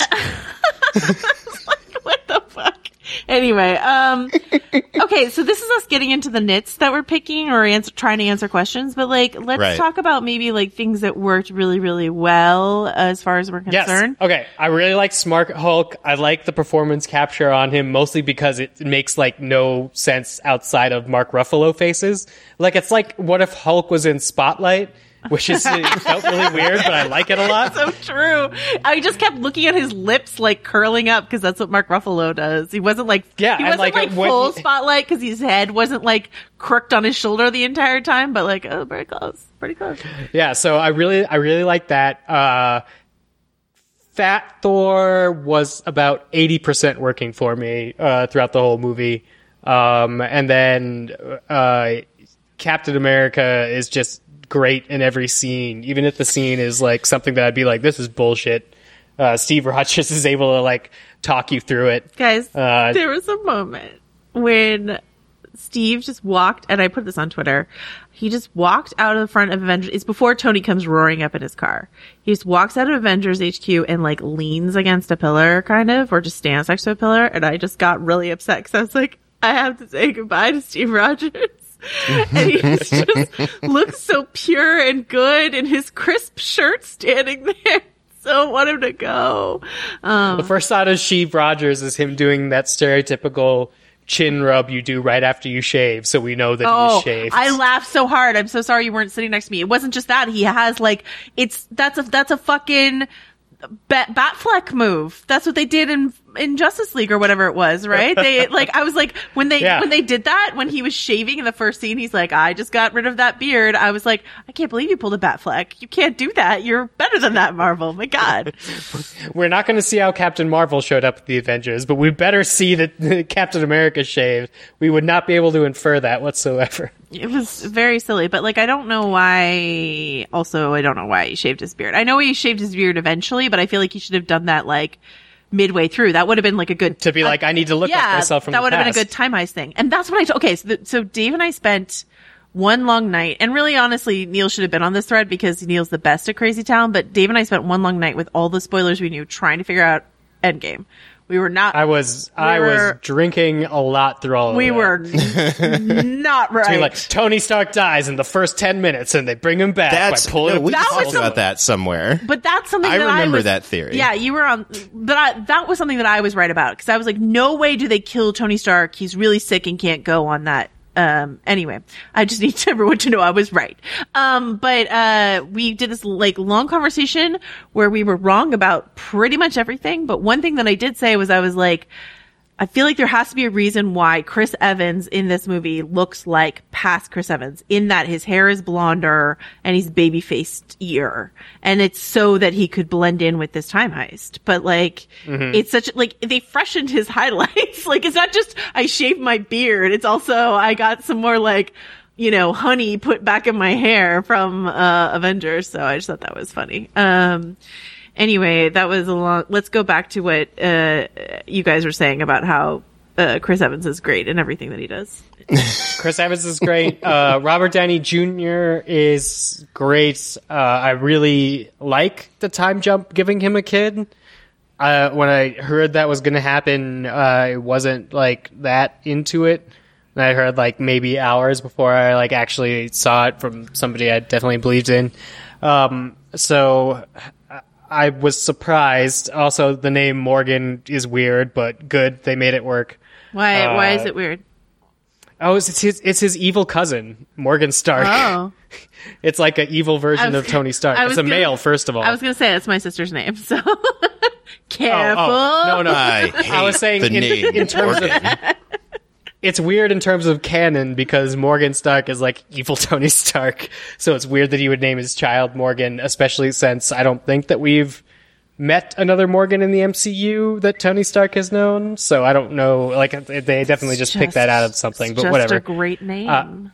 what the fuck? Anyway, um, okay, so this is us getting into the nits that we're picking or answer, trying to answer questions, but like, let's Right. talk about maybe like things that worked really, really well as far as we're Yes. concerned. Okay. I really like Smart Hulk. I like the performance capture on him mostly because it makes like no sense outside of Mark Ruffalo faces. Like it's like, what if Hulk was in Spotlight? Which is it felt really weird, but I like it a lot. So true. I just kept looking at his lips like curling up because that's what Mark Ruffalo does. He wasn't like Yeah, he and, wasn't like, like, when- full spotlight because his head wasn't like crooked on his shoulder the entire time, but like oh, very close, pretty close. Yeah, so I really, I really like that. Uh, Fat Thor was about eighty percent working for me uh, throughout the whole movie, um, and then uh, Captain America is just great in every scene, even if the scene is like something that I'd be like, "This is bullshit." Uh, Steve Rogers is able to like talk you through it. Guys, Uh, there was a moment when Steve just walked, and I put this on Twitter. He just walked out of the front of Avengers. It's before Tony comes roaring up in his car. He just walks out of Avengers H Q and like leans against a pillar, kind of, or just stands next to a pillar. And I just got really upset because I was like, I have to say goodbye to Steve Rogers. And he just looks so pure and good in his crisp shirt standing there. So I want him to go. Um, The first shot of Steve Rogers is him doing that stereotypical chin rub you do right after you shave, so we know that Oh, he's shaved. I laughed so hard. I'm so sorry you weren't sitting next to me. It wasn't just that. He has like, it's, that's a, that's a fucking, Bat Batfleck move. That's what they did in in Justice League or whatever it was, right? They like I was like when they Yeah. when they did that when he was shaving in the first scene, he's like, I just got rid of that beard. I was like, I can't believe you pulled a Batfleck. You can't do that. You're better than that, Marvel. My God. We're not going to see how Captain Marvel showed up with the Avengers, but we better see that Captain America shaved. We would not be able to infer that whatsoever. It was very silly, but like I don't know why. Also, I don't know why he shaved his beard. I know he shaved his beard eventually, but I feel like he should have done that like midway through. That would have been like a good To be like, I need to look yeah, like myself from that the would have been a past. good time heist thing. And that's what I, t- okay. So, the, so Dave and I spent one long night, and really honestly, Neil should have been on this thread because Neil's the best at Crazy Town, but Dave and I spent one long night with all the spoilers we knew trying to figure out Endgame. We were not, I was we I were- was drinking a lot through all of we that. were n- not I mean, right. like Tony Stark dies in the first ten minutes, and they bring him back That's by pulling. no, we a That was talked some- about that somewhere. But that's something I that I remember was, that theory. Yeah, you were on, but I, that was something that I was right about because I was like, no way do they kill Tony Stark. He's really sick and can't go on that. Um, anyway, I just need everyone to know I was right. Um, but, uh, we did this like long conversation where we were wrong about pretty much everything. But one thing that I did say was I was like, I feel like there has to be a reason why Chris Evans in this movie looks like past Chris Evans in that his hair is blonder and he's baby faced-ier. And it's so that he could blend in with this time heist. But like, it's such, like, they freshened his highlights. Like, it's not just I shaved my beard. It's also I got some more like, you know, honey put back in my hair from, uh, Avengers. So I just thought that was funny. Um, Anyway, that was a long, let's go back to what, uh, you guys were saying about how, uh, Chris Evans is great in everything that he does. Chris Evans is great. Uh, Robert Downey Junior is great. Uh, I really like the time jump giving him a kid. Uh, when I heard that was going to happen, uh, I wasn't like that into it. And I heard like maybe hours before I like actually saw it from somebody I definitely believed in. Um, so I was surprised. Also, the name Morgan is weird, but good. They made it work. Why, Uh, why is it weird? Oh, it's his, it's his evil cousin, Morgan Stark. Oh. It's like an evil I version was- of Tony Stark. I It's was a gonna- male, first of all. I was gonna say that's my sister's name, so. Oh, Careful. oh, no, no. I hate I was saying the in, name in terms of, Morgan. it's weird in terms of canon because Morgan Stark is like evil Tony Stark. So it's weird that he would name his child Morgan, especially since I don't think that we've met another Morgan in the M C U that Tony Stark has known. So I don't know. Like they definitely just, picked that out of something, it's but just whatever. a great name. Uh,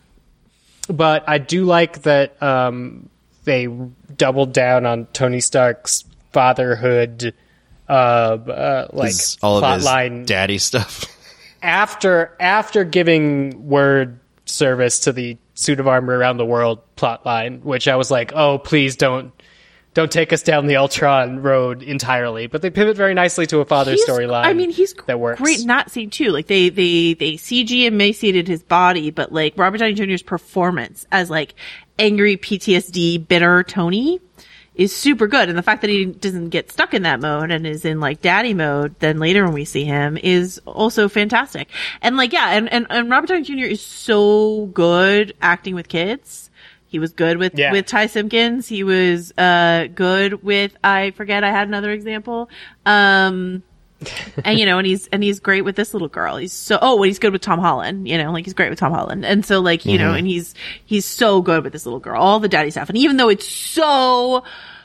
But I do like that um, they doubled down on Tony Stark's fatherhood, uh, uh, like His- all of plot his line daddy stuff. after after giving word service to the suit of armor around the world plot line, which I was like, oh, please don't don't take us down the Ultron road entirely. But they pivot very nicely to a father He's- storyline. I mean, he's that works. great in that scene too. Like they, they, they C G emaciated his body, but like Robert Downey Junior's performance as like angry P T S D, bitter Tony is super good. And the fact that he doesn't get stuck in that mode and is in like daddy mode, then later when we see him is also fantastic. And like, yeah, and, and, and Robert Downey Junior is so good acting with kids. He was good with, Yeah. with Ty Simpkins. He was, uh, good with, I forget, I had another example. Um, and you know, and he's, and he's great with this little girl. He's so, oh, and he's good with Tom Holland, you know, like he's great with Tom Holland. And so like, you know, and he's, he's so good with this little girl, all the daddy stuff. And even though it's so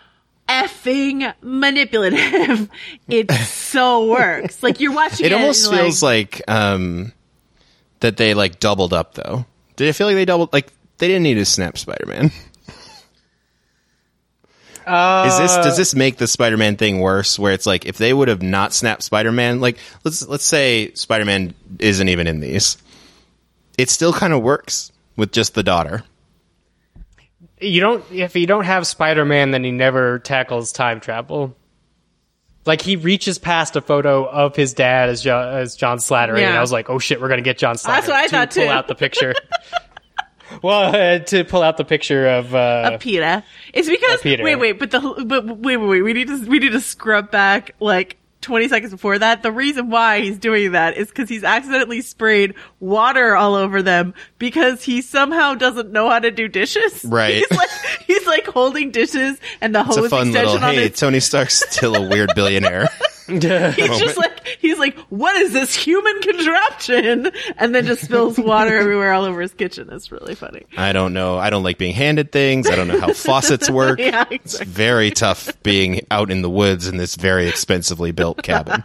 effing manipulative, it so works. Like you're watching it. It almost and, feels like um, that they like doubled up though. Did it feel like they doubled? Like they didn't need to snap Spider-Man. Uh, Is this does this make the Spider-Man thing worse? Where it's like if they would have not snapped Spider-Man, like let's let's say Spider-Man isn't even in these, it still kind of works with just the daughter. You don't if you don't have Spider-Man, then he never tackles time travel. Like he reaches past a photo of his dad as John, as John Slattery, Yeah. and I was like, "Oh shit, we're gonna get John Slattery." That's what I to thought, pull too. out the picture. well, uh, to pull out the picture of uh, of Peter. It's because of Peter. wait, wait, but the but wait, wait, wait. We need to we need to scrub back like twenty seconds before that. The reason why he's doing that is because he's accidentally sprayed water all over them because he somehow doesn't know how to do dishes. Right. He's like, he's like holding dishes and the It's hose a fun extension little, on hey, his. Tony Stark's still a weird billionaire. He's just like, he's like, what is this human contraption? And then just spills water everywhere all over his kitchen. It's really funny. I don't know. I don't like being handed things. I don't know how faucets work. Yeah, It's exactly. very tough being out in the woods in this very expensively built cabin.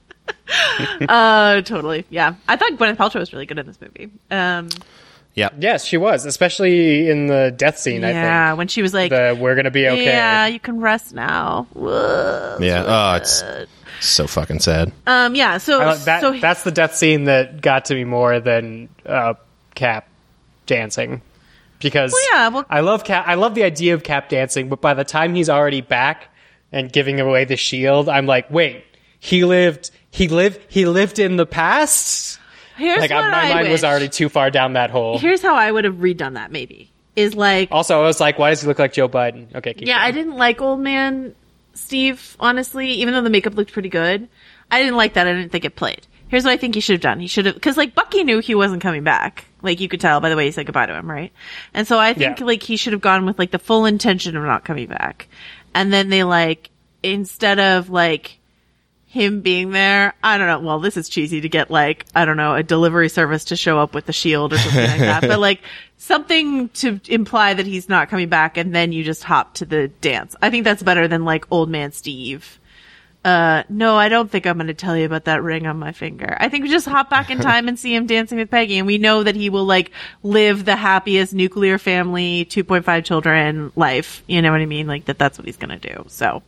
Uh, totally. Yeah. I thought Gwyneth Paltrow was really good in this movie. Um, Yeah. Yes, she was, especially in the death scene, I yeah, think. when she was like, The we're going to be okay. yeah, you can rest now. Whoa. Yeah. Oh, it's so fucking sad. Um, yeah, so, I like- that, so that's the death scene that got to me more than uh, Cap dancing. Because Well, yeah, well- I love Cap. I love the idea of Cap dancing, but by the time he's already back and giving away the shield, I'm like, wait, he lived, he lived, he lived in the past. here's Like what I, my I mind was wish. already too far down that hole. Here's how I would have redone that. Maybe is like, Also, I was like, why does he look like Joe Biden? Okay, keep yeah, going. I didn't like old man Steve. Honestly, even though the makeup looked pretty good, I didn't like that. I didn't think it played. Here's what I think he should have done. He should have, because like Bucky knew he wasn't coming back. Like you could tell by the way he said goodbye to him, right? And so I think Yeah. like he should have gone with like the full intention of not coming back. And then they like, instead of like him being there, I don't know. Well, this is cheesy to get like, I don't know, a delivery service to show up with the shield or something like that. But like something to imply that he's not coming back and then you just hop to the dance. I think that's better than like old man Steve. Uh, no, I don't think I'm going to tell you about that ring on my finger. I think we just hop back in time and see him dancing with Peggy. And we know that he will like live the happiest nuclear family, two point five children life. You know what I mean? Like that, that's what he's going to do. So,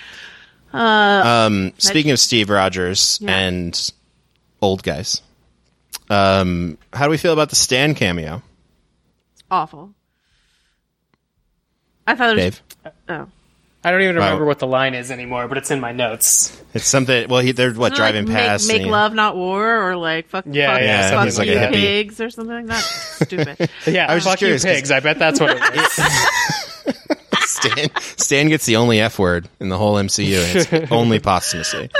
Um, speaking of Steve Rogers Yeah. and old guys, um, how do we feel about the Stan cameo? awful. I thought it was, Dave? oh. I don't even Wow. remember what the line is anymore, but it's in my notes. It's something. Well, he, they're what Like, driving make, past. Make and he- love, not war, or like fuck, Yeah, fuck, yeah, fuck something he's like you a hippie. pigs or something like that. Stupid. Yeah, I was just fuck you curious, 'cause- pigs. I bet that's what it was. Stan, Stan gets the only F word in the whole M C U, and it's only posthumously.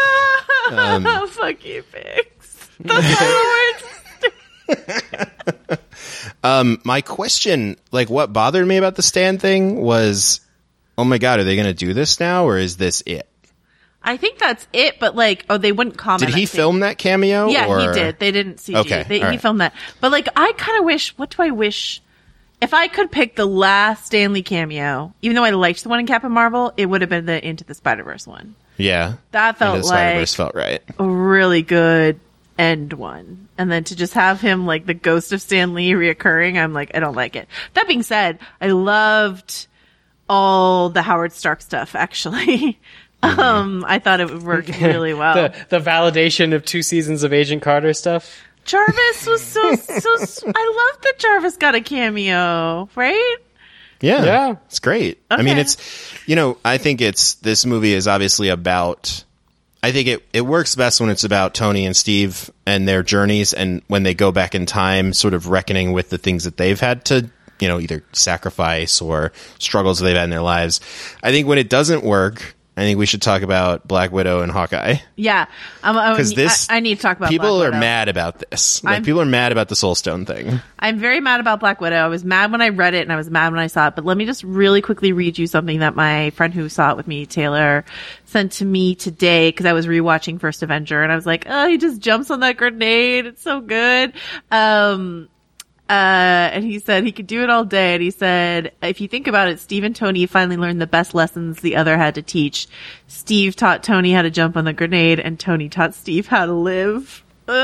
Fuck you, pigs. That's all the words. Um, my question, like, what bothered me about the Stan thing was, oh my god, are they going to do this now, or is this it? I think that's it, but like, oh, they wouldn't comment. Did he I think. film that cameo? Yeah, or? he did. They didn't C G. Okay, They, all he right. filmed that. But like, I kind of wish. What do I wish? If I could pick the last Stanley cameo, even though I liked the one in Captain Marvel, it would have been the Into the Spider-Verse one. Yeah, That felt Into the like Spider-Verse felt right. a really good end one. And then to just have him like the ghost of Stan Lee reoccurring, I'm like, I don't like it. That being said, I loved all the Howard Stark stuff, actually. Mm-hmm. um, I thought it worked really well. the the validation of two seasons of Agent Carter stuff. Jarvis was so, so, s- I love that Jarvis got a cameo, right? Yeah, Yeah. it's great. I mean, Okay. it's, you know, I think it's, this movie is obviously about, I think it, it works best when it's about Tony and Steve and their journeys, and when they go back in time, sort of reckoning with the things that they've had to, you know, either sacrifice or struggles that they've had in their lives. I think when it doesn't work, I think we should talk about Black Widow and Hawkeye. Yeah. Um, um, Because this, I, I need to talk about people Black are Widow. mad about this. Like, I'm- people are mad about the Soul Stone thing. I'm very mad about Black Widow. I was mad when I read it and I was mad when I saw it. But let me just really quickly read you something that my friend who saw it with me, Taylor, sent to me today because I was rewatching First Avenger and I was like, oh, he just jumps on that grenade. It's so good. Um, uh, and he said he could do it all day. And he said, if you think about it, Steve and Tony finally learned the best lessons the other had to teach. Steve taught Tony how to jump on the grenade and Tony taught Steve how to live.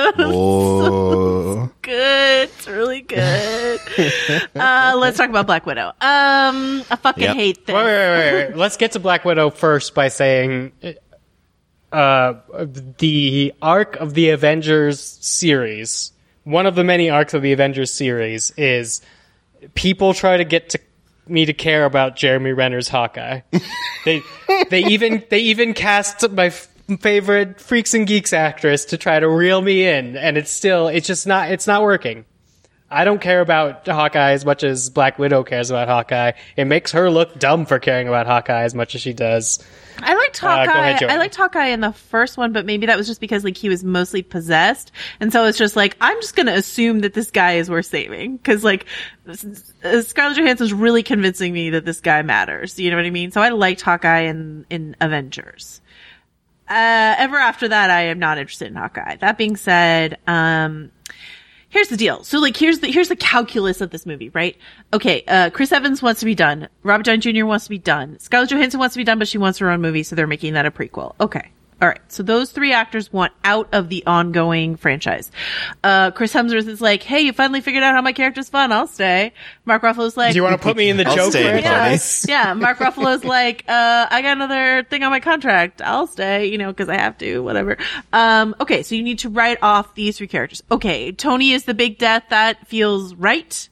Oh. Good. It's really good. uh, let's talk about Black Widow. Um, I fucking Yep. hate this. Wait, wait, wait, wait. Let's get to Black Widow first by saying uh, the arc of the Avengers series, one of the many arcs of the Avengers series, is people try to get to me to care about Jeremy Renner's Hawkeye. they they even they even cast my f- favorite Freaks and Geeks actress to try to reel me in, and it's still it's just not it's not working. I don't care about Hawkeye as much as Black Widow cares about Hawkeye. It makes her look dumb for caring about Hawkeye as much as she does. I liked liked Uh, go Hawkeye. ahead, Joanne. I liked Hawkeye in the first one, but maybe that was just because like he was mostly possessed, and so it's just like I'm just going to assume that this guy is worth saving because like uh, Scarlett Johansson's really convincing me that this guy matters. You know what I mean? So I liked Hawkeye in in Avengers. Uh, ever after that, I am not interested in Hawkeye. That being said, um. Here's the deal. So, like, here's the here's the calculus of this movie, right? Okay, uh, Chris Evans wants to be done. Robert Downey Junior wants to be done. Scarlett Johansson wants to be done, but she wants her own movie, so they're making that a prequel. Okay. All right. So those three actors want out of the ongoing franchise. Uh, Chris Hemsworth is like, hey, you finally figured out how my character's fun. I'll stay. Mark Ruffalo's like, Do you want to put me in the I'll joke? stay, franchise? yeah, yeah. Mark Ruffalo's like, uh, I got another thing on my contract. I'll stay, you know, cause I have to, whatever. Um, okay. So you need to write off these three characters. Okay. Tony is the big death. That feels right.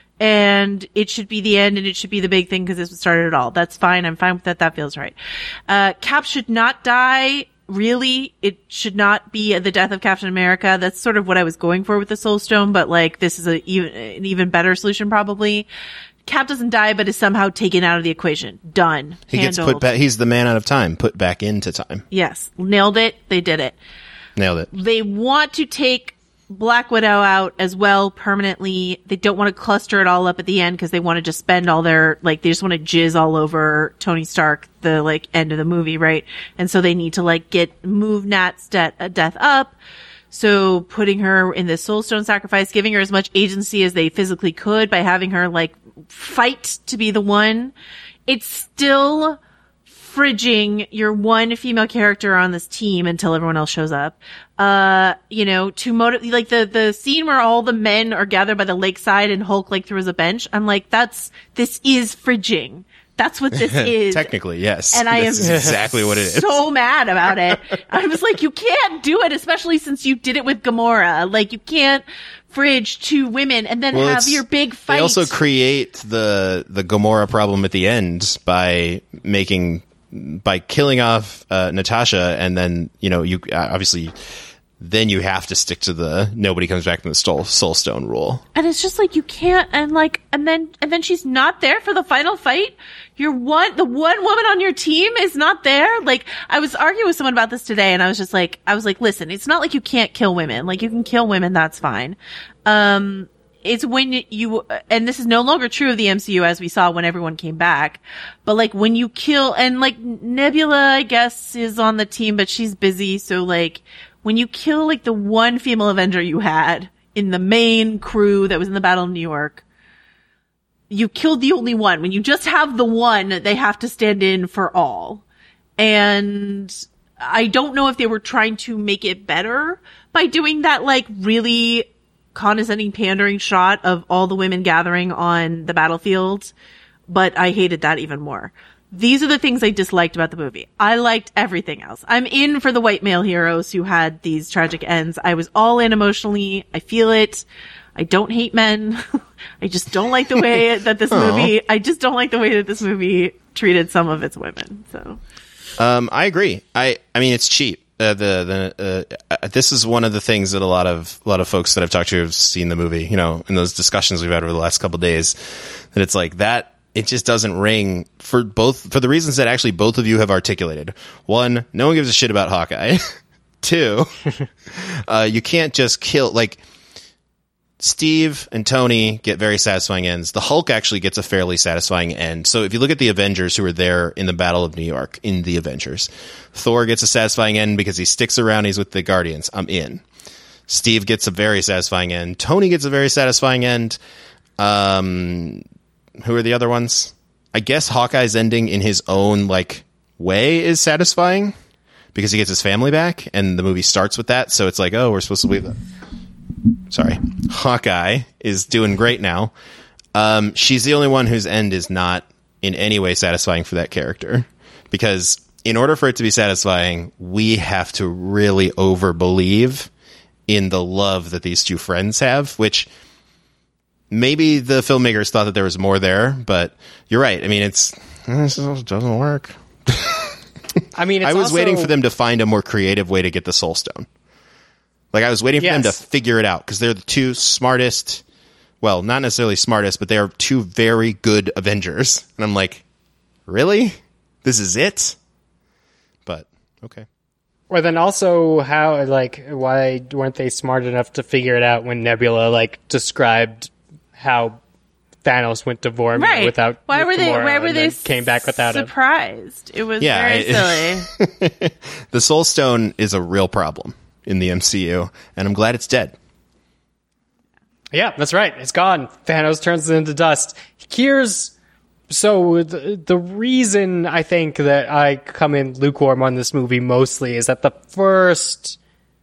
And it should be the end and it should be the big thing because this started it all. That's fine. I'm fine with that. That feels right. Uh, Cap should not die. Really, it should not be the death of Captain America. That's sort of what I was going for with the Soul Stone, but like this is a even an even better solution probably. Cap doesn't die, but is somehow taken out of the equation. Done. He Handled. gets put back. He's the man out of time, put back into time. Yes, nailed it. They did it. Nailed it. They want to take Black Widow out as well permanently. They don't want to cluster it all up at the end because they want to just spend all their, like, they just want to jizz all over Tony Stark, the, like, end of the movie, right? And so they need to, like, get, move Nat's de- uh, death up. So putting her in this Soul Stone sacrifice, giving her as much agency as they physically could by having her, like, fight to be the one. It's still fridging your one female character on this team until everyone else shows up. Uh, you know, to motivate, like the, the scene where all the men are gathered by the lakeside and Hulk like throws a bench. I'm like, that's, this is fridging. That's what this is. Technically, yes. And I This am is exactly what it is. so mad about it. I was like, you can't do it, especially since you did it with Gamora. Like, you can't fridge two women and then Well, have it's- your big fight. They also create the the Gamora problem at the end by making by killing off uh, Natasha, and then you know you uh, obviously then you have to stick to the nobody comes back from the soul, soul stone rule. And it's just like, you can't, and like, and then, and then she's not there for the final fight. Your one, the one woman on your team is not there. Like, I was arguing with someone about this today and I was just like, I was like, listen, it's not like you can't kill women. Like, you can kill women, that's fine. Um, it's when you, and this is no longer true of the M C U as we saw when everyone came back, but like when you kill, and like Nebula, I guess, is on the team, but she's busy. So like, when you kill like the one female Avenger you had in the main crew that was in the Battle of New York, you killed the only one. When you just have the one, they have to stand in for all. And I don't know if they were trying to make it better by doing that like really condescending pandering shot of all the women gathering on the battlefield, but I hated that even more. These are the things I disliked about the movie. I liked everything else. I'm in for the white male heroes who had these tragic ends. I was all in emotionally. I feel it. I don't hate men. I just don't like the way that this movie, I just don't like the way that this movie treated some of its women. So, Um, I agree. I, I mean, it's cheap. Uh, the, the, uh, this is one of the things that a lot of, a lot of folks that I've talked to have seen the movie, you know, in those discussions we've had over the last couple of days, that it's like that, it just doesn't ring for both, for the reasons that actually both of you have articulated. One, no one gives a shit about Hawkeye. Two, uh, you can't just kill, like, Steve and Tony get very satisfying ends. The Hulk actually gets a fairly satisfying end. So if you look at the Avengers who are there in the Battle of New York, in the Avengers, Thor gets a satisfying end because he sticks around, he's with the Guardians. I'm in. Steve gets a very satisfying end. Tony gets a very satisfying end. Um, who are the other ones? I guess Hawkeye's ending in his own, like, way is satisfying because he gets his family back and the movie starts with that. So it's like, oh, we're supposed to believe that. Sorry. Hawkeye is doing great now. Um, she's the only one whose end is not in any way satisfying for that character. Because in order for it to be satisfying, we have to really over-believe in the love that these two friends have, which maybe the filmmakers thought that there was more there, but you're right. I mean, it's, it doesn't work. I mean, it's I was also, waiting for them to find a more creative way to get the Soul Stone. Like, I was waiting for yes. them to figure it out, because they're the two smartest, well, not necessarily smartest, but they are two very good Avengers. And I'm like, really? This is it? Okay. Or then also how, like, why weren't they smart enough to figure it out when Nebula, like, described how Thanos went to Vormir Right. without Why were they? Gamora Why were and they then came back without him? surprised? It was Yeah, very I- silly. The Soul Stone is a real problem in the M C U, and I'm glad it's dead. Yeah, that's right. It's gone. Thanos turns it into dust. Here's so the, the reason I think that I come in lukewarm on this movie mostly is that the first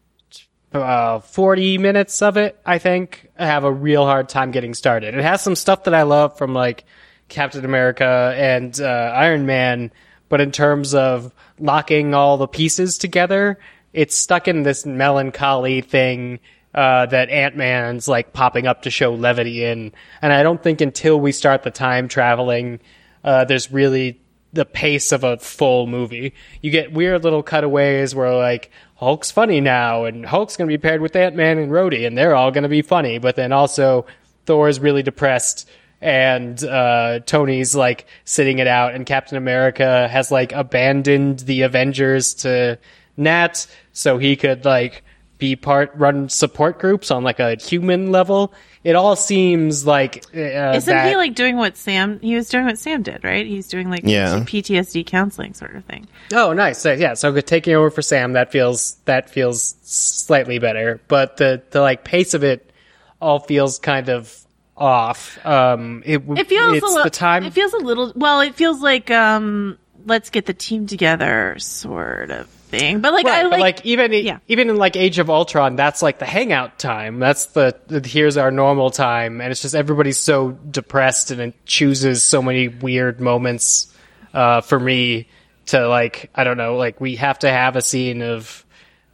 uh, forty minutes of it, I think, I have a real hard time getting started. It has some stuff that I love from like Captain America and uh, Iron Man, but in terms of locking all the pieces together, it's stuck in this melancholy thing uh, that Ant-Man's like popping up to show levity in. And I don't think until we start the time traveling, uh, there's really the pace of a full movie. You get weird little cutaways where like Hulk's funny now and Hulk's going to be paired with Ant-Man and Rhodey and they're all going to be funny. But then also Thor's really depressed and uh, Tony's like sitting it out and Captain America has like abandoned the Avengers to Nat so he could like be part run support groups on like a human level. It all seems like uh, Isn't that, he like doing what Sam? He was doing what Sam did, right? He's doing like Yeah. P T S D counseling sort of thing. oh nice so, yeah so good taking over for Sam that feels that feels slightly better, but the the like pace of it all feels kind of off. Um, it It feels it's a little. the time. It feels a little. Well, it feels like um, let's get the team together, sort of thing. But like, Right, I but like. like even yeah. even in like Age of Ultron, that's like the hangout time. That's the, the here's our normal time, and it's just everybody's so depressed, and it chooses so many weird moments uh, for me to like. I don't know, like we have to have a scene of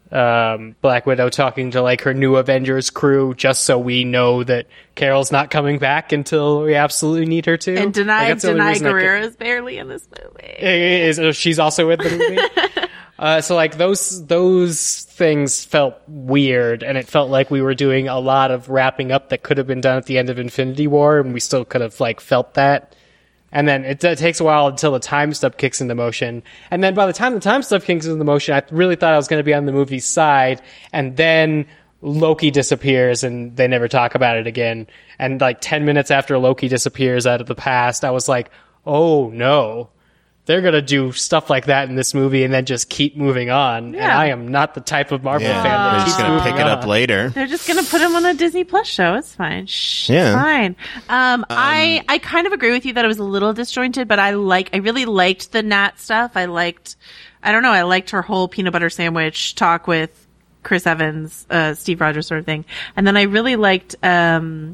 um, Black Widow talking to like her new Avengers crew, just so we know that Carol's not coming back until we absolutely need her to. and Like, Denai that's the only Denai reason I could- Guerrero is barely in this movie. is is- she's also in the movie. uh, so like those those things felt weird, and it felt like we were doing a lot of wrapping up that could have been done at the end of Infinity War, and we still could have like felt that. And then it, it takes a while until the time stuff kicks into motion. And then by the time the time stuff kicks into motion, I really thought I was going to be on the movie's side. And then Loki disappears and they never talk about it again. And like ten minutes after Loki disappears out of the past, I was like, oh no, they're going to do stuff like that in this movie and then just keep moving on. And Yeah. I am not the type of Marvel Yeah, fan that they're keeps just gonna moving pick it up on. later. They're just gonna put him on a Disney Plus show. It's fine. Shh, Yeah. it's fine. Um, I I kind of agree with you that it was a little disjointed, but I like I really liked the Nat stuff. I liked, I don't know, I liked her whole peanut butter sandwich talk with Chris Evans, uh, Steve Rogers sort of thing, and then I really liked um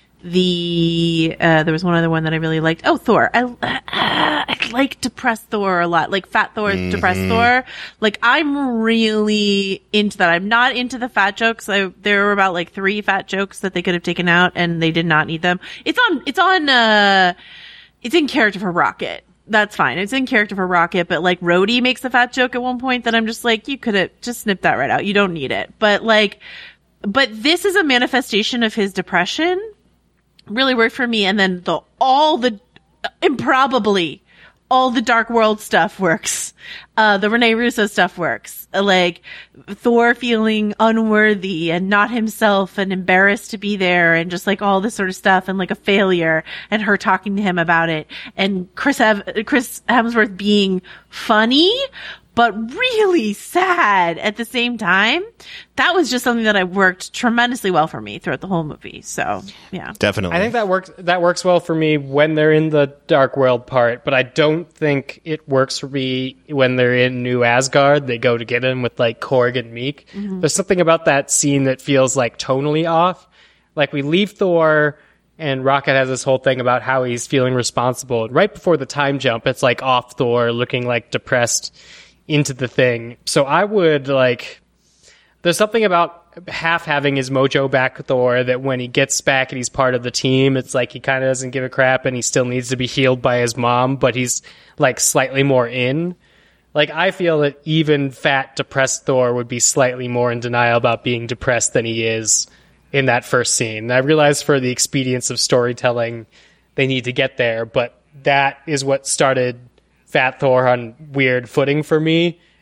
the uh there was one other one that I really liked. Oh, Thor. I uh, I like depressed Thor a lot. Like fat Thor, depressed Thor. Like I'm really into that. I'm not into the fat jokes. I, there were about like three fat jokes that they could have taken out and they did not need them. It's on it's on uh it's in character for Rocket. That's fine. It's in character for Rocket, but like Rhodey makes a fat joke at one point that I'm just like, you could have just snipped that right out. You don't need it. But like but this is a manifestation of his depression. Really worked for me, and then the all the improbably all the Dark World stuff works. Uh, the Rene Russo stuff works. Uh, like Thor feeling unworthy and not himself and embarrassed to be there, and just like all this sort of stuff, and like a failure, and her talking to him about it, and Chris Ev- Chris Hemsworth being funny but really sad at the same time. That was just something that I worked tremendously well for me throughout the whole movie. So, yeah. Definitely. I think that works. That works well for me when they're in the Dark World part, but I don't think it works for me when they're in New Asgard. They go to get him with like Korg and Meek. Mm-hmm. There's something about that scene that feels like tonally off. Like we leave Thor, and Rocket has this whole thing about how he's feeling responsible. And right before the time jump, it's like off Thor, looking like depressed into the thing. So I would like. There's something about half having his mojo back Thor that when he gets back and he's part of the team, it's like he kind of doesn't give a crap and he still needs to be healed by his mom, but he's like slightly more in. Like I feel that even fat, depressed Thor would be slightly more in denial about being depressed than he is in that first scene. And I realize for the expedience of storytelling, they need to get there, but that is what started Fat Thor on weird footing for me.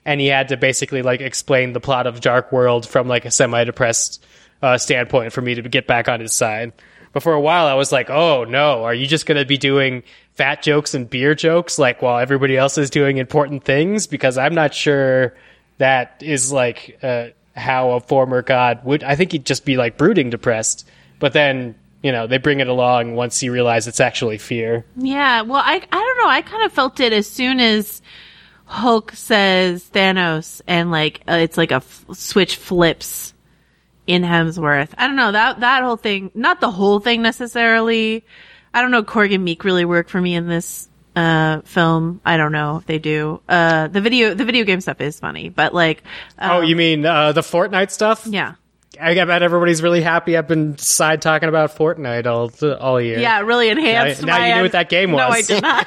and he had to basically like explain the plot of Dark World from like a semi-depressed uh, standpoint for me to get back on his side. But for a while, I was like, oh no, are you just going to be doing fat jokes and beer jokes like while everybody else is doing important things? Because I'm not sure that is like uh, how a former god would. I think he'd just be like brooding depressed. But then, you know, they bring it along once you realize it's actually fear. Yeah, well, I, I don't know. I kind of felt it as soon as Hulk says Thanos and like uh, it's like a f- switch flips in Hemsworth. I don't know, that that whole thing, not the whole thing necessarily. I don't know, Korg and Meek really work for me in this uh film. I don't know if they do. Uh the video the video game stuff is funny, but like um, Oh, you mean uh, the Fortnite stuff? yeah. I bet everybody's really happy. I've been side talking about Fortnite all all year. Yeah, it really enhanced Now- now my you knew what that game No, I was. did not.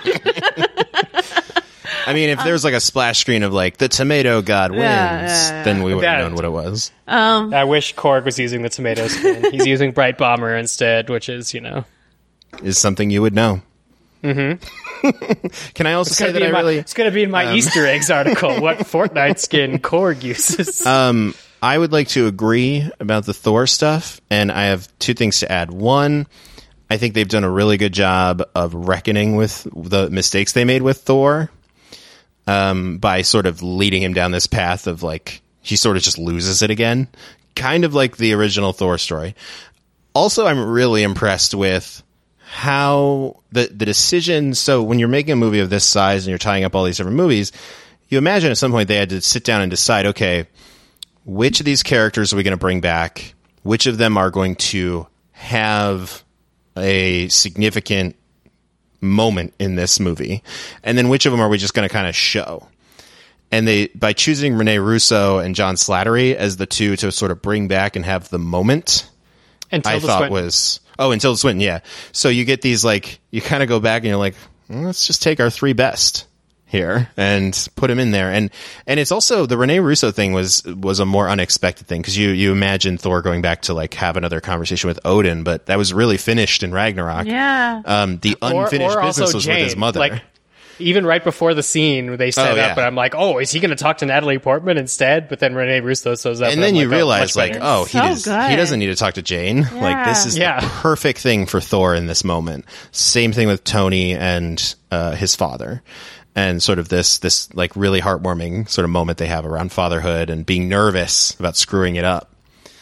I mean, if there was like a splash screen of like the tomato god wins, Yeah, yeah, yeah. then we would have That- known what it was. I wish Korg was using the tomato skin. He's using Bright Bomber instead, which is, you know. Is something you would know. Mm-hmm. Can I also It's say gonna, that be I in my, really? it's gonna be in my um, Easter eggs article, what Fortnite skin Korg uses. Um, I would like to agree about the Thor stuff, and I have two things to add. One, I think they've done a really good job of reckoning with the mistakes they made with Thor, um, by sort of leading him down this path of like he sort of just loses it again, kind of like the original Thor story. Also, I'm really impressed with how the the decision. So when you're making a movie of this size and you're tying up all these different movies, you imagine at some point they had to sit down and decide, okay, which of these characters are we going to bring back? Which of them are going to have a significant moment in this movie? And then which of them are we just going to kind of show? And they, by choosing Rene Russo and John Slattery as the two to sort of bring back and have the moment, And I Tilda thought Swinton. was, oh, and Tilda Swinton, yeah. So you get these, like, you kind of go back and you're like, well, let's just take our three best here and put them in there. And and it's also, the Rene Russo thing was was a more unexpected thing, because you, you imagine Thor going back to, like, have another conversation with Odin, but that was really finished in Ragnarok. Yeah. Um, the Or- unfinished or also business was Jane. with his mother. Like, even right before the scene, they set Oh, up, yeah. and I'm like, oh, is he going to talk to Natalie Portman instead? But then Rene Russo shows up. and then I'm you like, oh, realize, much like, better. oh, he, So does, good. he doesn't need to talk to Jane. Like, this is Yeah. the perfect thing for Thor in this moment. Same thing with Tony and uh, his father. And sort of this, this like really heartwarming sort of moment they have around fatherhood and being nervous about screwing it up.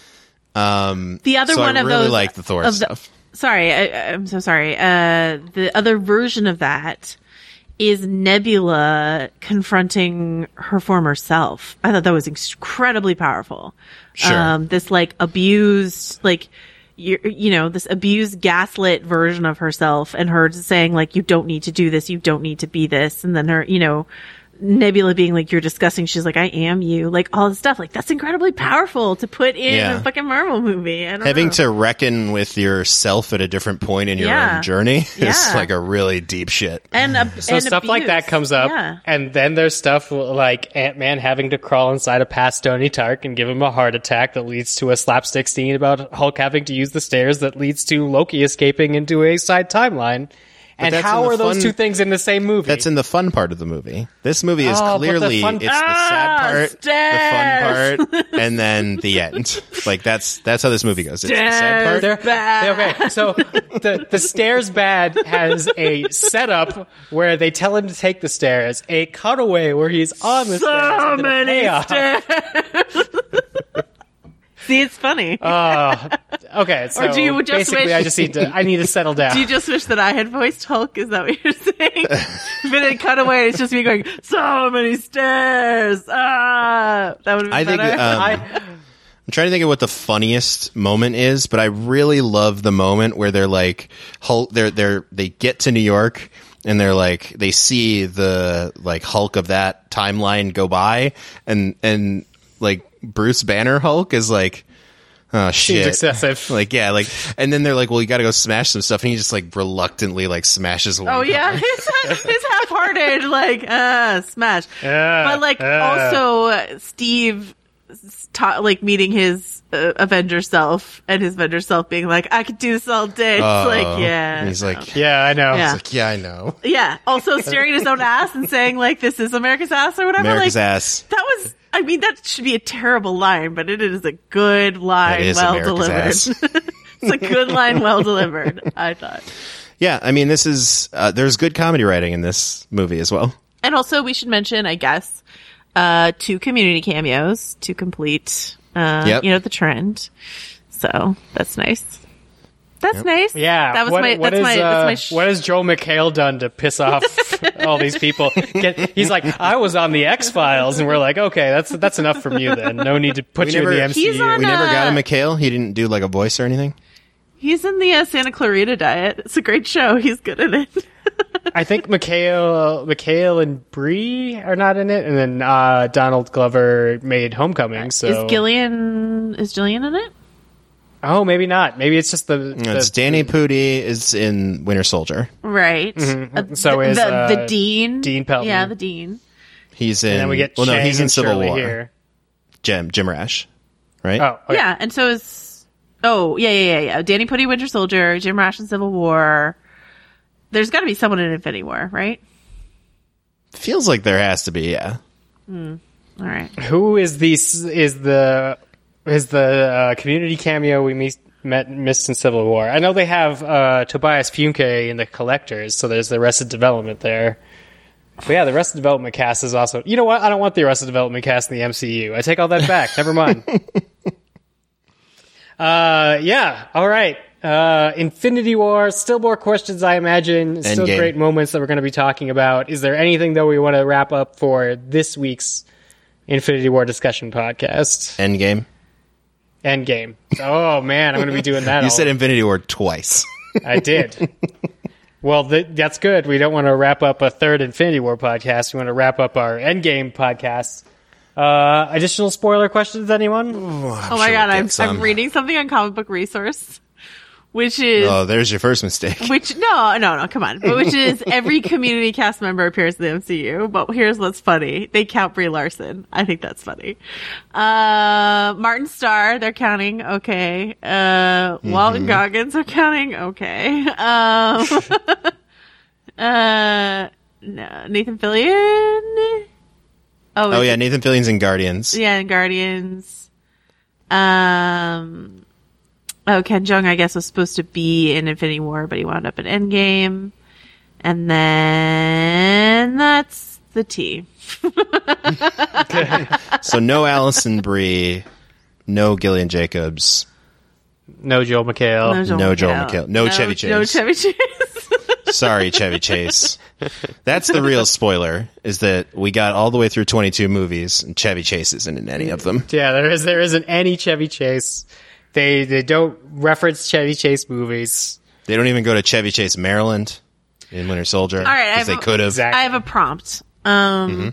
Um, The other so one I of really those like the Thor of the- stuff. Sorry, I, I'm so sorry. Uh, the other version of that is Nebula confronting her former self. I thought that was incredibly powerful. Sure. Um, this like abused, like, you you know, this abused, gaslit version of herself, and her saying like, you don't need to do this, you don't need to be this, and then her, you know, Nebula being like, you're disgusting. She's like, I am you. Like, all this stuff. Like, that's incredibly powerful to put in Yeah. a fucking Marvel movie. I don't Having know. to reckon with yourself at a different point in your Yeah. own journey Yeah. is like a really deep shit. and ab- So and stuff like that abuse. comes up, Yeah. and then there's stuff like Ant-Man having to crawl inside of past Tony Stark and give him a heart attack that leads to a slapstick scene about Hulk having to use the stairs that leads to Loki escaping into a side timeline. And that's how in the are those fun- two things in the same movie? That's in the fun part of the movie. This movie is Oh, but the clearly fun- it's the Ah, sad part, stairs. the fun part, and then the end. Like that's that's how this movie goes. It's the sad part. They're- Bad. Okay, so the the stairs bad has a setup where they tell him to take the stairs, a cutaway where he's on the stairs, So and then a many payoff. stairs. See, it's funny. Okay, so Or do you just basically, wish- I just need to I need to settle down. Do you just wish that I had voiced Hulk? Is that what you're saying? If it had cut away, it's just me going, so many stairs. Ah, that would have been I think better. um, I, I'm trying to think of what the funniest moment is, but I really love the moment where they're like Hulk. They're they're they get to New York. And they're like, they see the like Hulk of that timeline go by, and and like Bruce Banner Hulk is like, oh shit, Seems excessive. Like yeah, like, and then they're like, well, you got to go smash some stuff, and he just like reluctantly like smashes one. Oh yeah, his, his half-hearted like uh smash. Yeah, but like yeah. also uh, Steve ta- like meeting his uh, Avenger self and his Avenger self being like, I could do this all day. It's Oh. like, yeah. And he's no. like, Yeah, I know. Yeah. He's like, yeah, I know. Yeah. Also staring at his own ass and saying like, this is America's ass or whatever. America's like, ass. That was, I mean, that should be a terrible line, but it is a good line, That is well America's delivered. ass. It's a good line, well delivered, I thought. Yeah, I mean, this is, uh, there's good comedy writing in this movie as well. And also, we should mention, I guess, uh, two community cameos to complete, uh, Yep. you know, the trend. So that's nice. That's nice. Yeah, that was what, my. what That's is, my. That's uh, my. Sh- what has Joel McHale done to piss off all these people? Get, he's like, I was on the X Files, and we're like, okay, that's that's enough from you then. No need to put We you never- in the M C U. He's on We never got a Uh, McHale. He didn't do like a voice or anything. He's in the uh, Santa Clarita Diet. It's a great show. He's good in it. I think McHale, McHale and Bree are not in it, and then uh, Donald Glover made Homecoming. So Is Gillian? Is Gillian in it? oh, maybe not. Maybe it's just the. the It's Danny Pudi is in Winter Soldier. Right. Uh, Mm-hmm. So the, is, the, uh, the dean. Dean Pelton. Yeah, the dean. He's in. and then we get well, no, Chang he's in and Civil Shirley War. here. Jim Jim Rash, right? Oh, okay. Yeah, and so is. Oh, yeah, yeah, yeah, yeah. Danny Pudi, Winter Soldier, Jim Rash in Civil War. There's got to be someone in Infinity War, right? Feels like there has to be. Yeah. All right. Who is the is the is the uh, community cameo we mis- met missed in Civil War? I know they have uh, Tobias Funke in the Collectors, so there's the Arrested Development there. But yeah, the Arrested Development cast is also. You know what? I don't want the Arrested Development cast in the M C U. I take all that back. Never mind. uh, yeah. All right. Uh, Infinity War. Still more questions, I imagine. Still Endgame. great moments that we're going to be talking about. Is there anything though we want to wrap up for this week's Infinity War discussion podcast? Endgame. Endgame. Oh man, I'm going to be doing that. You all- said Infinity War twice. I did. Well, th- that's good. We don't want to wrap up a third Infinity War podcast. We want to wrap up our Endgame podcast. Uh, additional spoiler questions, anyone? Oh my sure god, we'll I'm, get I'm some. reading something on Comic Book Resource, which is Oh, there's your first mistake. which no, no, no, come on, but which is every community cast member appears in the M C U. But here's what's funny: they count Brie Larson. I think that's funny. Uh, Martin Starr, they're counting. Okay. Uh, Walton Goggins are counting. Okay. Um, uh, no, Nathan Fillion. Oh, Oh is yeah, it- Nathan Fillion's in Guardians. yeah, and Guardians. Um, oh, Ken Jeong, I guess, was supposed to be in Infinity War, but he wound up in Endgame. And then that's the T. So no Allison Brie, no Gillian Jacobs, No Joel McHale. No Joel McHale. No Chevy Chase. No Chevy Chase. Sorry, Chevy Chase. That's the real spoiler, is that we got all the way through twenty-two movies, and Chevy Chase isn't in any of them. Yeah, there is. There isn't any Chevy Chase. They they don't reference Chevy Chase movies. They don't even go to Chevy Chase, Maryland, in Winter Soldier. All right, I because they have a- could have. Exactly. I have a prompt. Um, Mm-hmm.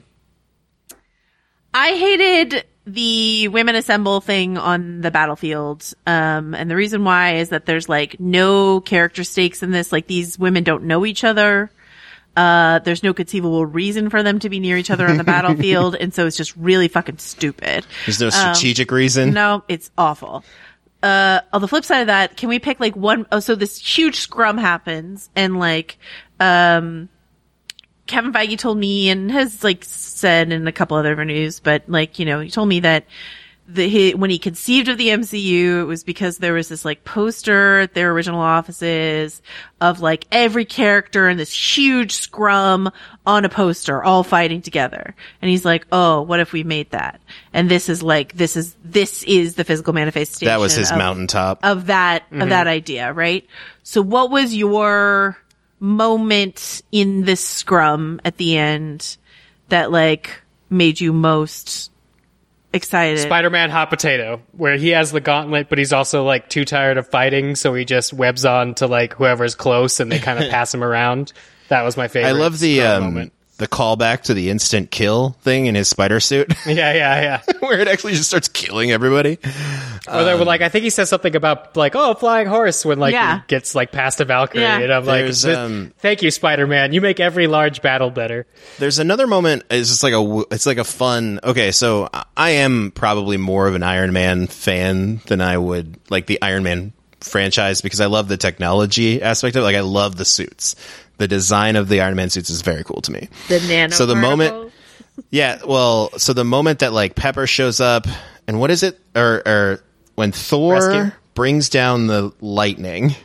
I hated the women assemble thing on the battlefield. Um, and the reason why is that there's like no character stakes in this. Like these women don't know each other. Uh, there's no conceivable reason for them to be near each other on the battlefield. And so it's just really fucking stupid. There's no strategic reason. Um, No, it's awful. Uh, on the flip side of that, can we pick like one, oh, so this huge scrum happens and like, um, Kevin Feige told me and has like said in a couple other interviews, but like, you know, he told me that the, he, when he conceived of the M C U, it was because there was this like poster at their original offices of like every character in this huge scrum on a poster, all fighting together. And he's like, oh, what if we made that? And this is like, this is, this is the physical manifestation. That was his of, mountaintop. of that, of that idea, right? So what was your moment in this scrum at the end that like made you most excited? Spider-Man Hot Potato, where he has the gauntlet, but he's also like too tired of fighting, so he just webs on to like whoever's close, and they kind of pass him around. That was my favorite. I love the scrum um, moment. the callback to the instant kill thing in his spider suit, Yeah, yeah, yeah. where it actually just starts killing everybody. Or they were like, I think he says something about like, oh, flying horse when like Yeah. he gets like past a Valkyrie, Yeah. and I'm like, There's, this- um, thank you, Spider-Man. You make every large battle better. There's another moment. It's just like a. w- It's like a fun. Okay, so I am probably more of an Iron Man fan than I would like the Iron Man franchise because I love the technology aspect of it. Like I love the suits. The design of the Iron Man suits is very cool to me. The nano. So the moment- particles. Yeah, well, so the moment that like Pepper shows up, and what is it? Or, or when Thor Rescue? brings down the lightning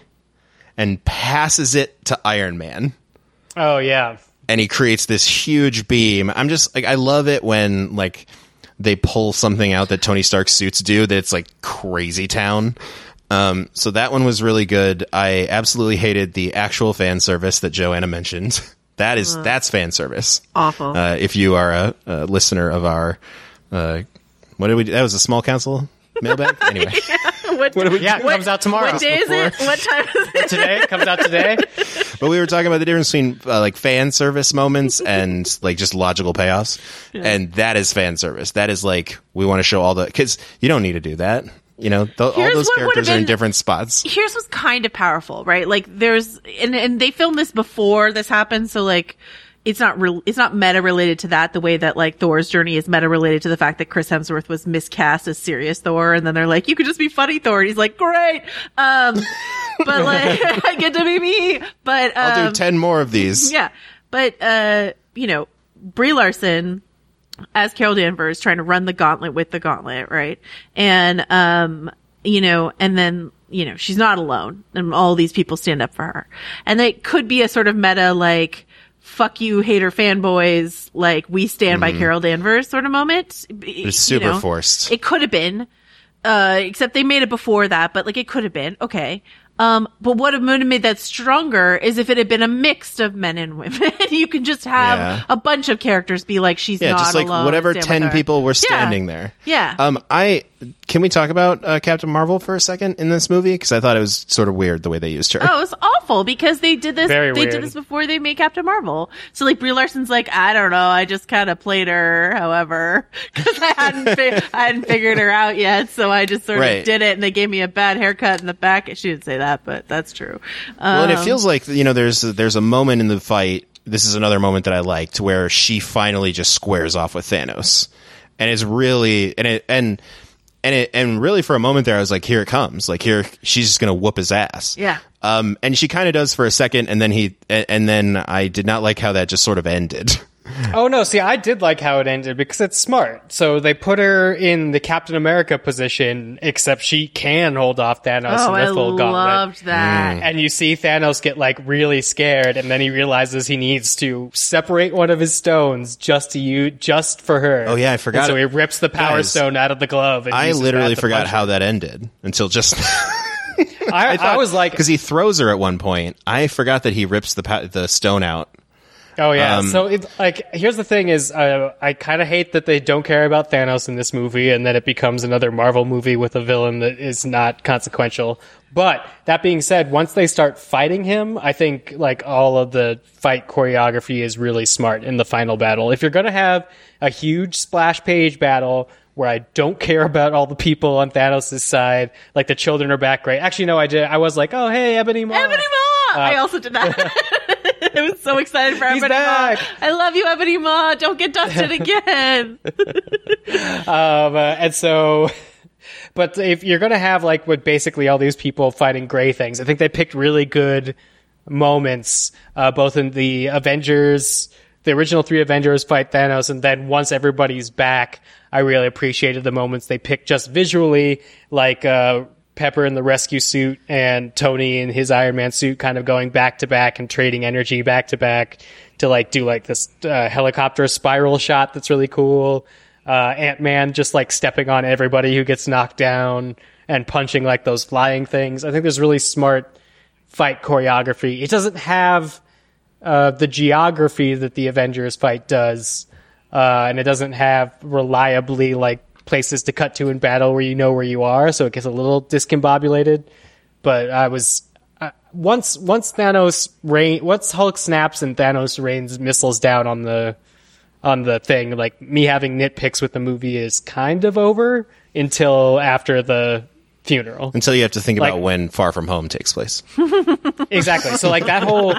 and passes it to Iron Man, Oh yeah. and he creates this huge beam. I'm just like, I love it when like they pull something out that Tony Stark's suits do that's like crazy town. Um, so that one was really good. I absolutely hated the actual fan service that Joanna mentioned. That is, that's fan service. Awful. Uh, if you are a, a listener of our, uh, what did we do? That was a small council mailbag? Anyway. what, what do we- Yeah, it comes out tomorrow. What day is it? What time is it? Today? It comes out today? But we were talking about the difference between uh, like fan service moments and like just logical payoffs. And that is fan service. That is like, we want to show all the, because you don't need to do that. You know, th- all Here's those what would've characters are in been- different spots. Here's what's kind of powerful, right? Like there's, and, and they filmed this before this happened. So like, it's not real, it's not meta related to that the way that like Thor's journey is meta related to the fact that Chris Hemsworth was miscast as serious Thor. And then they're like, you could just be funny Thor. And he's like, great. Um, but like, I get to be me. But, um, I'll do ten more of these. yeah. But, uh, you know, Brie Larson as Carol Danvers trying to run the gauntlet with the gauntlet, right? And, um, you know, and then, you know, she's not alone and all these people stand up for her. And it could be a sort of meta, like, fuck you, hater fanboys, like, we stand by Carol Danvers sort of moment. It's super You know, forced. It could have been, uh, except they made it before that, but like, it could have been. Okay. Um, but what would have made that stronger is if it had been a mix of men and women. You could just have Yeah. a bunch of characters be like, she's Yeah, not just like alone. whatever stand with ten her. people were Yeah. standing there. Yeah. Um, I can we talk about uh, Captain Marvel for a second in this movie because I thought it was sort of weird the way they used her. Oh, it's awful because they did this. Very they weird. did this before they made Captain Marvel. So like Brie Larson's like, I don't know, I just kind of played her, however, because I hadn't fi- I hadn't figured her out yet. So I just sort Right. of did it, and they gave me a bad haircut in the back. She didn't say that, but that's true. Um, Well, and it feels like you know, there's there's a moment in the fight. This is another moment that I liked where she finally just squares off with Thanos, and it's really and it and and it and really for a moment there, I was like, here it comes, like here she's just gonna whoop his ass. Yeah. Um, and she kind of does for a second, and then he and, and then I did not like how that just sort of ended. Oh no, see, I did like how it ended because it's smart. So they put her in the Captain America position, except she can hold off Thanos oh, in I the full gauntlet. loved that. And you see Thanos get like really scared, and then he realizes he needs to separate one of his stones just to you, just for her. Oh, yeah, I forgot And so it. he rips the Power Guys, Stone out of the glove. And I uses literally that to forgot punch how her. that ended until just. I, I was like, because he throws her at one point. I forgot that he rips the pa- the stone out. oh yeah. um, so it, like, here's the thing: is uh, I kind of hate that they don't care about Thanos in this movie, and that it becomes another Marvel movie with a villain that is not consequential. But that being said, once they start fighting him, I think like all of the fight choreography is really smart in the final battle. If you're going to have a huge splash page battle where I don't care about all the people on Thanos' side, like the children are back, great. Actually, no, I did. I was like, oh, hey, Ebony Maw. Ebony Maw! I also did that. I was so excited for He's Ebony back. Maw. I love you, Ebony Maw. Don't get dusted again. Um, uh, and so, but if you're going to have like with basically all these people fighting gray things, I think they picked really good moments, uh, both in the Avengers, the original three Avengers fight Thanos, and then once everybody's back, I really appreciated the moments they picked just visually, like, uh, Pepper in the rescue suit and Tony in his Iron Man suit kind of going back to back and trading energy back to back to like do like this uh, helicopter spiral shot that's really cool. Uh, Ant-Man just like stepping on everybody who gets knocked down and punching like those flying things. I think there's really smart fight choreography. It doesn't have uh, the geography that the Avengers fight does, uh, and it doesn't have reliably like places to cut to in battle where you know where you are, so it gets a little discombobulated. But I was, I, once once Thanos rain once Hulk snaps and Thanos rains missiles down on the on the thing, like me having nitpicks with the movie is kind of over until after the funeral. Until you have to think Like- about when Far From Home takes place. Exactly. So like that whole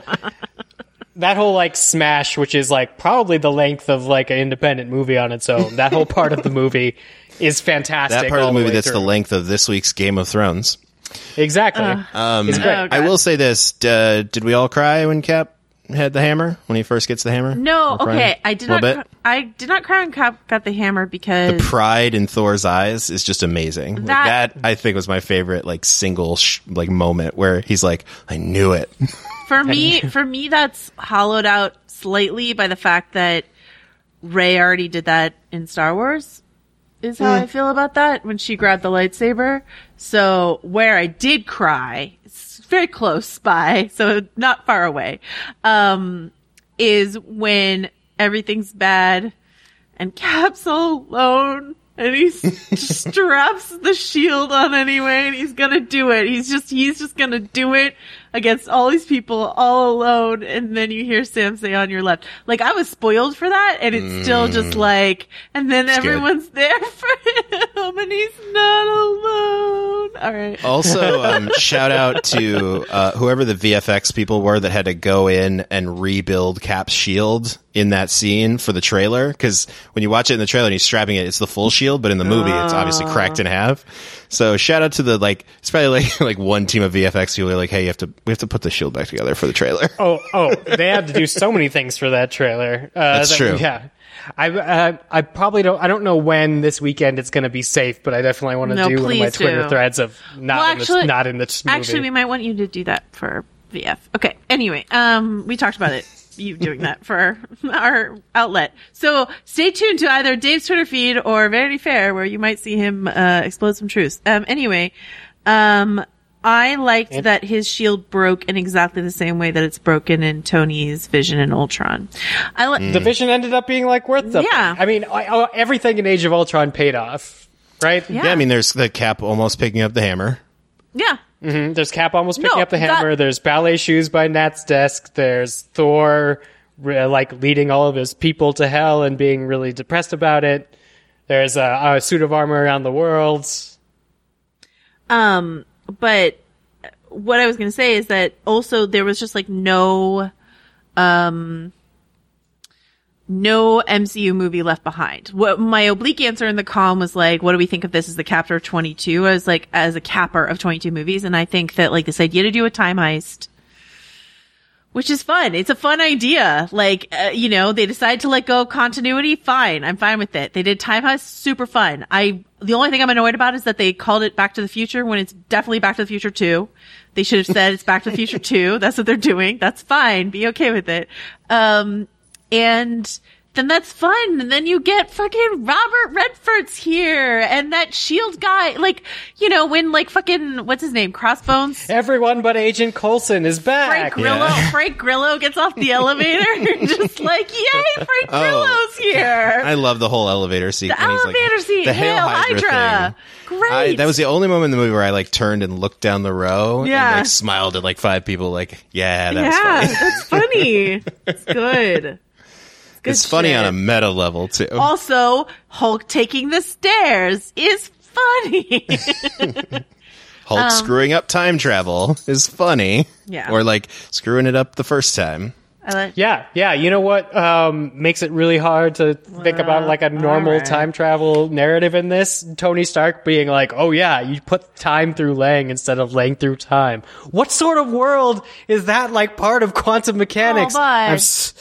that whole like smash, which is like probably the length of like an independent movie on its own. That whole part of the movie is fantastic. That part of all the movie way that's through. the length of this week's Game of Thrones. Exactly. Um, It's great. Oh, I God. will say this: uh, did we all cry when Cap had the hammer? When he first gets the hammer? No, We're crying? okay. I did A not. little Cry, I did not cry when Cap got the hammer because The pride in Thor's eyes is just amazing. Like, That- that I think was my favorite, like single sh- like moment where he's like, "I knew it." for me, for me, that's hollowed out slightly by the fact that Rey already did that in Star Wars. Is how I feel about that when she grabbed the lightsaber. So where I did cry, it's very close by, so not far away, um, is when everything's bad and Cap's all alone and he straps the shield on anyway and he's gonna do it. He's just, he's just gonna do it against all these people all alone. And then you hear Sam say on your left, like I was spoiled for that. And it's still just like, and then good. everyone's there for him and he's not alone. All right. Also, um, shout out to uh, whoever the V F X people were that had to go in and rebuild Cap's shield in that scene for the trailer. Because when you watch it in the trailer and he's strapping it, it's the full shield, but in the movie, it's obviously cracked in half. So shout out to the like, it's probably like like one team of V F X people who are like, hey, you have to we have to put the shield back together for the trailer. Oh, oh, they had to do so many things for that trailer. Uh, That's that- true. Yeah. I, uh, I probably don't, I don't know when this weekend it's going to be safe, but I definitely want to No, do one of my please Twitter do. threads of not, Well, in, this, actually- not in this movie. Actually, we might want you to do that for V F. Okay. Anyway, um, we talked about it. You doing that for our outlet. So stay tuned to either Dave's Twitter feed or Vanity Fair, where you might see him uh, explode some truths. Um, anyway, um, I liked And- that his shield broke in exactly the same way that it's broken in Tony's Vision and Ultron. I li- the Vision ended up being like worth something. Yeah. I mean, I, I- everything in Age of Ultron paid off, right? Yeah. Yeah, I mean, there's the Cap almost picking up the hammer. yeah. Mhm. There's Cap almost picking No, up the that- hammer. There's ballet shoes by Nat's desk. There's Thor, re- like leading all of his people to hell and being really depressed about it. There's a, a suit of armor around the world. Um, but what I was going to say is that also there was just like no, um, no M C U movie left behind. What my oblique answer in the column was like, what do we think of this as the capper of twenty-two? I was like, as a capper of twenty-two movies. And I think that like this idea to do a time heist, which is fun. It's a fun idea. Like, uh, you know, they decide to let go of continuity. Fine. I'm fine with it. They did time heist. Super fun. I, the only thing I'm annoyed about is that they called it Back to the Future when it's definitely Back to the Future two. They should have said it's Back to the Future two. That's what they're doing. That's fine. Be okay with it. Um, and then that's fun. And then you get fucking Robert Redford's here and that Shield guy. Like, you know, when like fucking, what's his name? Crossbones? Everyone but Agent Coulson is back. Frank Grillo, Yeah. Frank Grillo gets off the elevator and just like, yay, Frank Oh. Grillo's here. I love the whole elevator scene. the when he's like, elevator scene. the Hail Hydra. thing. Great. I, that was the only moment in the movie where I like turned and looked down the row Yeah. and like smiled at like five people. Like, yeah, that yeah, was funny. that's funny. It's good. It's, good It's funny shit. on a meta level too. Also, Hulk taking the stairs is funny. Hulk screwing up time travel is funny. um, Yeah. Or like screwing it up the first time. I like, Yeah, yeah. You know what um, makes it really hard to think about like a normal alright. time travel narrative in this? Tony Stark being like, "Oh yeah, you put time through Lang instead of Lang through time." What sort of world is that? Like part of quantum mechanics? Oh, bye. I'm s-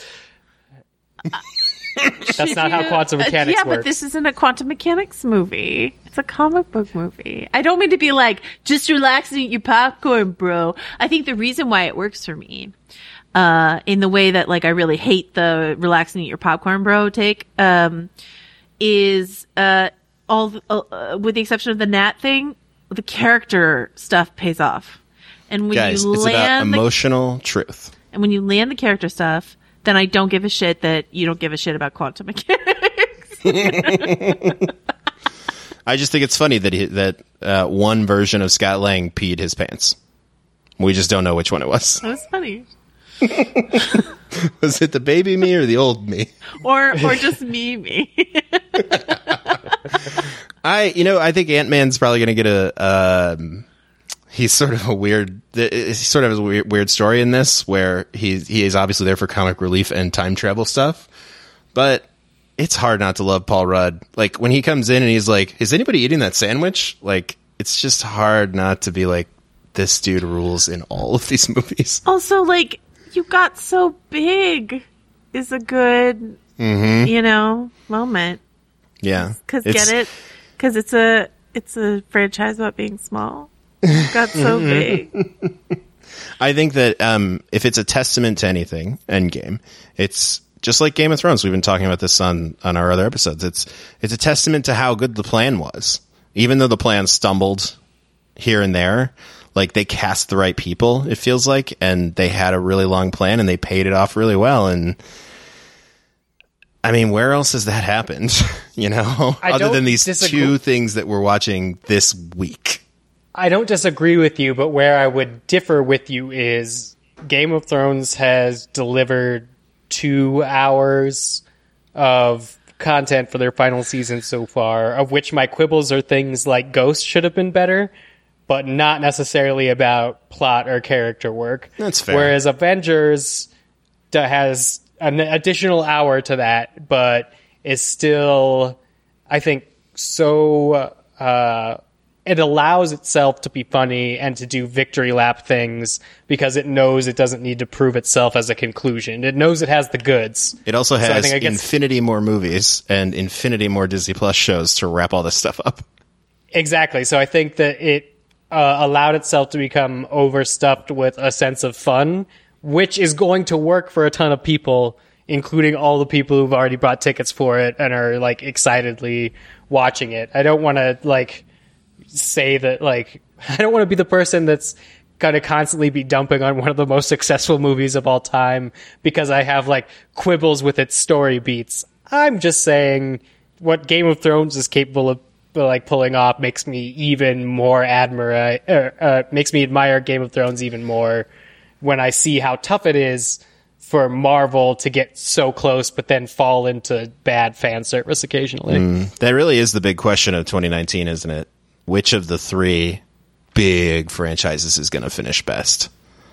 That's not how quantum Uh, mechanics yeah, works. but this isn't a quantum mechanics movie. It's a comic book movie. I don't mean to be like, just relax and eat your popcorn, bro. I think the reason why it works for me, uh, in the way that like I really hate the relax and eat your popcorn, bro take, um, is, uh, all, uh, with the exception of the Nat thing, the character stuff pays off. And when Guys, you it's about land the emotional truth. And when you land the character stuff, then I don't give a shit that you don't give a shit about quantum mechanics. I just think it's funny that he, that uh, one version of Scott Lang peed his pants. We just don't know which one it was. That was funny. Was it the baby me or the old me? Or or just me me. I, you know, I think Ant-Man's probably going to get a, um, he's sort of a weird, he sort of has a weird, weird story in this where he, he is obviously there for comic relief and time travel stuff, but it's hard not to love Paul Rudd. Like when he comes in and he's like, is anybody eating that sandwich? Like, it's just hard not to be like, this dude rules in all of these movies. Also, like, you got so big is a good, Mm-hmm. you know, moment. Yeah. Because It's- get it? Because it's a it's a franchise about being small. It got so big. I think that um, if it's a testament to anything, Endgame, it's just like Game of Thrones. We've been talking about this on, on our other episodes. It's it's a testament to how good the plan was. Even though the plan stumbled here and there, like they cast the right people, it feels like, and they had a really long plan and they paid it off really well. And I mean, where else has that happened? You know, I other don't than these disagree- two things that we're watching this week. I don't disagree with you, but where I would differ with you is Game of Thrones has delivered two hours of content for their final season so far, of which my quibbles are things like Ghost should have been better, but not necessarily about plot or character work. That's fair. Whereas Avengers d- has an additional hour to that, but is still, I think, so... Uh, it allows itself to be funny and to do victory lap things because it knows it doesn't need to prove itself as a conclusion. It knows it has the goods. It also So I has think it gets- infinity more movies and infinity more Disney Plus shows to wrap all this stuff up. Exactly. So I think that it uh, allowed itself to become overstuffed with a sense of fun, which is going to work for a ton of people, including all the people who've already bought tickets for it and are like excitedly watching it. I don't want to like say that like I don't want to be the person that's going to constantly be dumping on one of the most successful movies of all time because I have like quibbles with its story beats. I'm just saying what Game of Thrones is capable of like pulling off makes me even more admire uh, uh, makes me admire Game of Thrones even more when I see how tough it is for Marvel to get so close but then fall into bad fan service occasionally. That really is the big question of twenty nineteen, isn't it? Which of the three big franchises is going to finish best?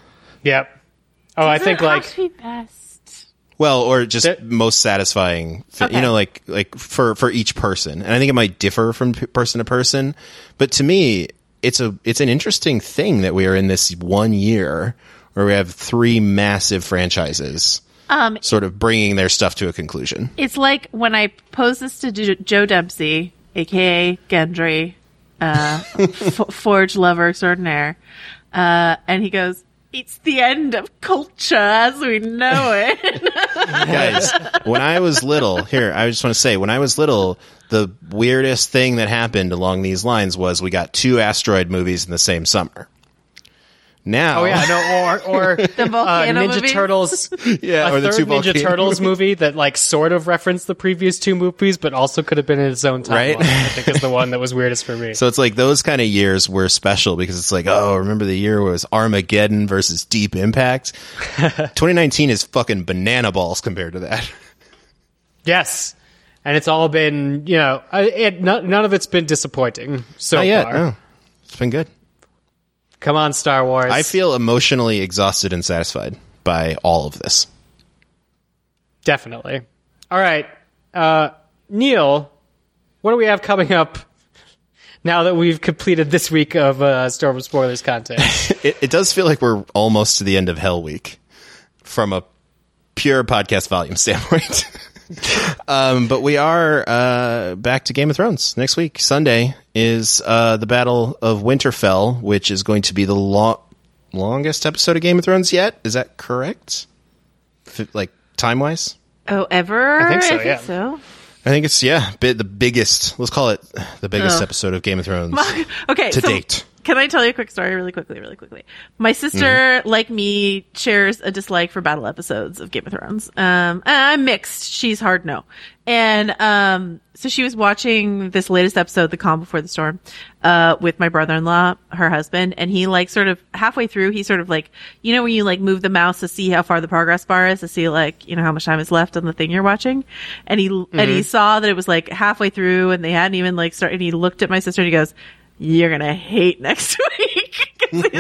Yep. Oh, I Does think it have like to be best. Well, or just There- most satisfying, fi- Okay. you know, like like for for each person. And I think it might differ from p- person to person, but to me, it's a it's an interesting thing that we are in this one year where we have three massive franchises Um, sort of bringing their stuff to a conclusion. It's like when I posed this to Jo- Joe Dempsey, aka Gendry, uh, F- Forge lover extraordinaire, uh, and he goes, "It's the end of culture as we know it." Guys, when I was little, here, I just want to say, when I was little, the weirdest thing that happened along these lines was we got two asteroid movies in the same summer. Now, oh yeah, no, or or The uh, volcano Ninja movies? Turtles, yeah, a or the third two Ninja volcano Turtles movie that like sort of referenced the previous two movies, but also could have been in its own timeline. Right? I think is the one that was weirdest for me. So it's like those kind of years were special because it's like, oh, remember the year where it was Armageddon versus Deep Impact? twenty nineteen is fucking banana balls compared to that. Yes, and it's all been you know, I- it, none, none of it's been disappointing so Not yet. far. No. It's been good. Come on, Star Wars. I feel emotionally exhausted and satisfied by all of this. Definitely. All right. Uh, Neil, what do we have coming up now that we've completed this week of uh, Star Wars spoilers content? It, it does feel like we're almost to the end of Hell Week from a pure podcast volume standpoint. um, but we are uh, back to Game of Thrones next week. Sunday is uh, the Battle of Winterfell, which is going to be the lo- longest episode of Game of Thrones yet. Is that correct? F- like time-wise? Oh, ever? I think so, I think yeah. so. I think it's, yeah, bi- the biggest, let's call it the biggest Oh. episode of Game of Thrones Okay, to so date. can I tell you a quick story really quickly, really quickly? My sister, mm-hmm. like me, shares a dislike for battle episodes of Game of Thrones. Um, I'm mixed. She's hard no. And, um, so she was watching this latest episode, The Calm Before the Storm, uh, with my brother-in-law, her husband, and he like sort of halfway through, he sort of like, you know, when you like move the mouse to see how far the progress bar is, to see like, you know, how much time is left on the thing you're watching. And he, mm-hmm. and he saw that it was like halfway through and they hadn't even like started, and he looked at my sister and he goes, "You're gonna hate next week."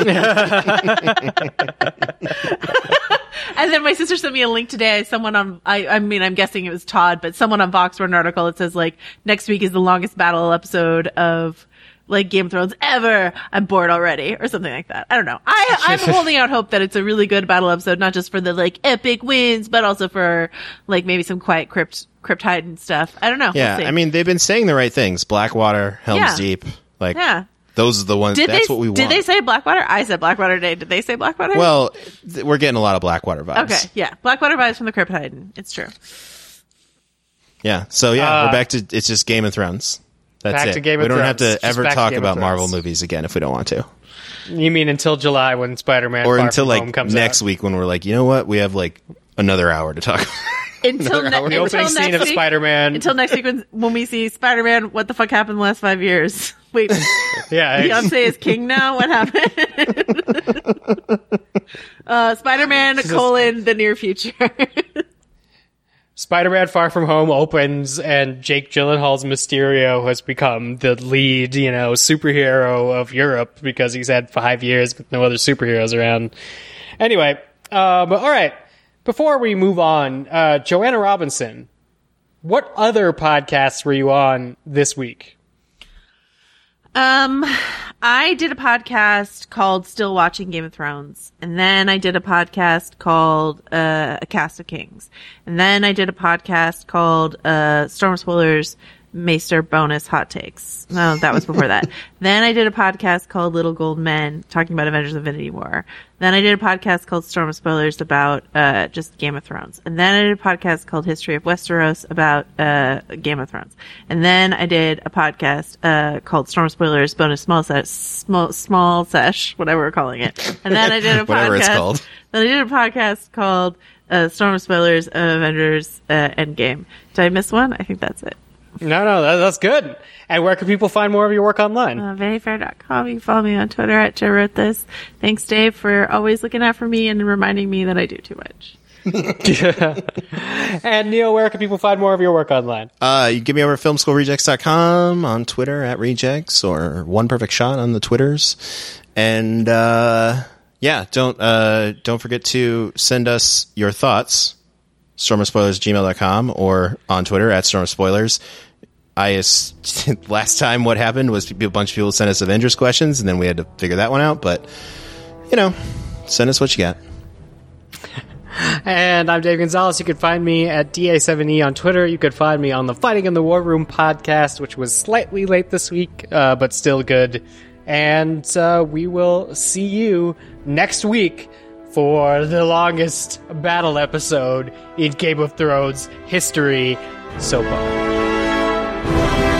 And then my sister sent me a link today. Someone on, I, I mean, I'm guessing it was Todd, but someone on Vox wrote an article that says like, next week is the longest battle episode of like Game of Thrones ever. I'm bored already, or something like that. I don't know. I, I'm holding out hope that it's a really good battle episode, not just for the like epic wins, but also for like maybe some quiet crypt, crypt hide and stuff. I don't know. Yeah. We'll I mean, they've been saying the right things. Blackwater, Helm's Yeah. Deep, like, Yeah. those are the ones. Did that's they, what we want. Did they say Blackwater? I said Blackwater today. Did they say Blackwater? Well, th- we're getting a lot of Blackwater vibes. Okay, yeah. Blackwater vibes from the Crypt Titan. It's true. Yeah. So yeah, Uh, we're back to it's just Game of Thrones. That's Back it. to Game we of don't have Thrones. to Just ever back to talk Game of about Marvel Thrones. movies again if we don't want to, You mean until July when Spider-Man or Far until From like Home comes next out? week when we're like, you know what, we have like another hour to talk. Until, ne- The until opening next scene of week, Spider-Man. Until next week when, when we see Spider-Man, what the fuck happened in the last five years? Wait, Yeah. Beyonce is king now? What happened? uh, Spider-Man, colon, the near future. Spider-Man Far From Home opens and Jake Gyllenhaal's Mysterio has become the lead, you know, superhero of Europe because he's had five years with no other superheroes around. Anyway, um, all right. Before we move on, uh, Joanna Robinson, what other podcasts were you on this week? Um, I did a podcast called Still Watching Game of Thrones. And then I did a podcast called, uh, A Cast of Kings. And then I did a podcast called, uh, Storm Spoilers Maester Bonus Hot Takes. No, that was before that. Then I did a podcast called Little Gold Men, talking about Avengers Infinity War. Then I did a podcast called Storm of Spoilers about, uh, just Game of Thrones. And then I did a podcast called History of Westeros about, uh, Game of Thrones. And then I did a podcast, uh, called Storm of Spoilers Bonus Small Sesh, Small, Small Sesh, whatever we're calling it. And then I did a podcast. Whatever it's called. Then I did a podcast called, uh, Storm of Spoilers of Avengers, uh, Endgame. Did I miss one? I think that's it. No, no, that, that's good. And where can people find more of your work online? Uh, vanity fair dot com. You can follow me on Twitter at Joe Wrote This. Thanks, Dave, for always looking out for me and reminding me that I do too much. And Neil, where can people find more of your work online? Uh, you can give me over at film school rejects dot com, on Twitter at rejects, or One Perfect Shot on the Twitters. And, uh, yeah, don't, uh, don't forget to send us your thoughts, storm of spoilers at gmail dot com, or on Twitter at storm of spoilers. I, last time what happened was a bunch of people sent us Avengers questions, and then we had to figure that one out, but, you know, send us what you got. And I'm Dave Gonzalez. You can find me at D A seven E on Twitter. You could find me on the Fighting in the War Room podcast, which was slightly late this week, uh, but still good. And uh, we will see you next week for the longest battle episode in Game of Thrones history so far.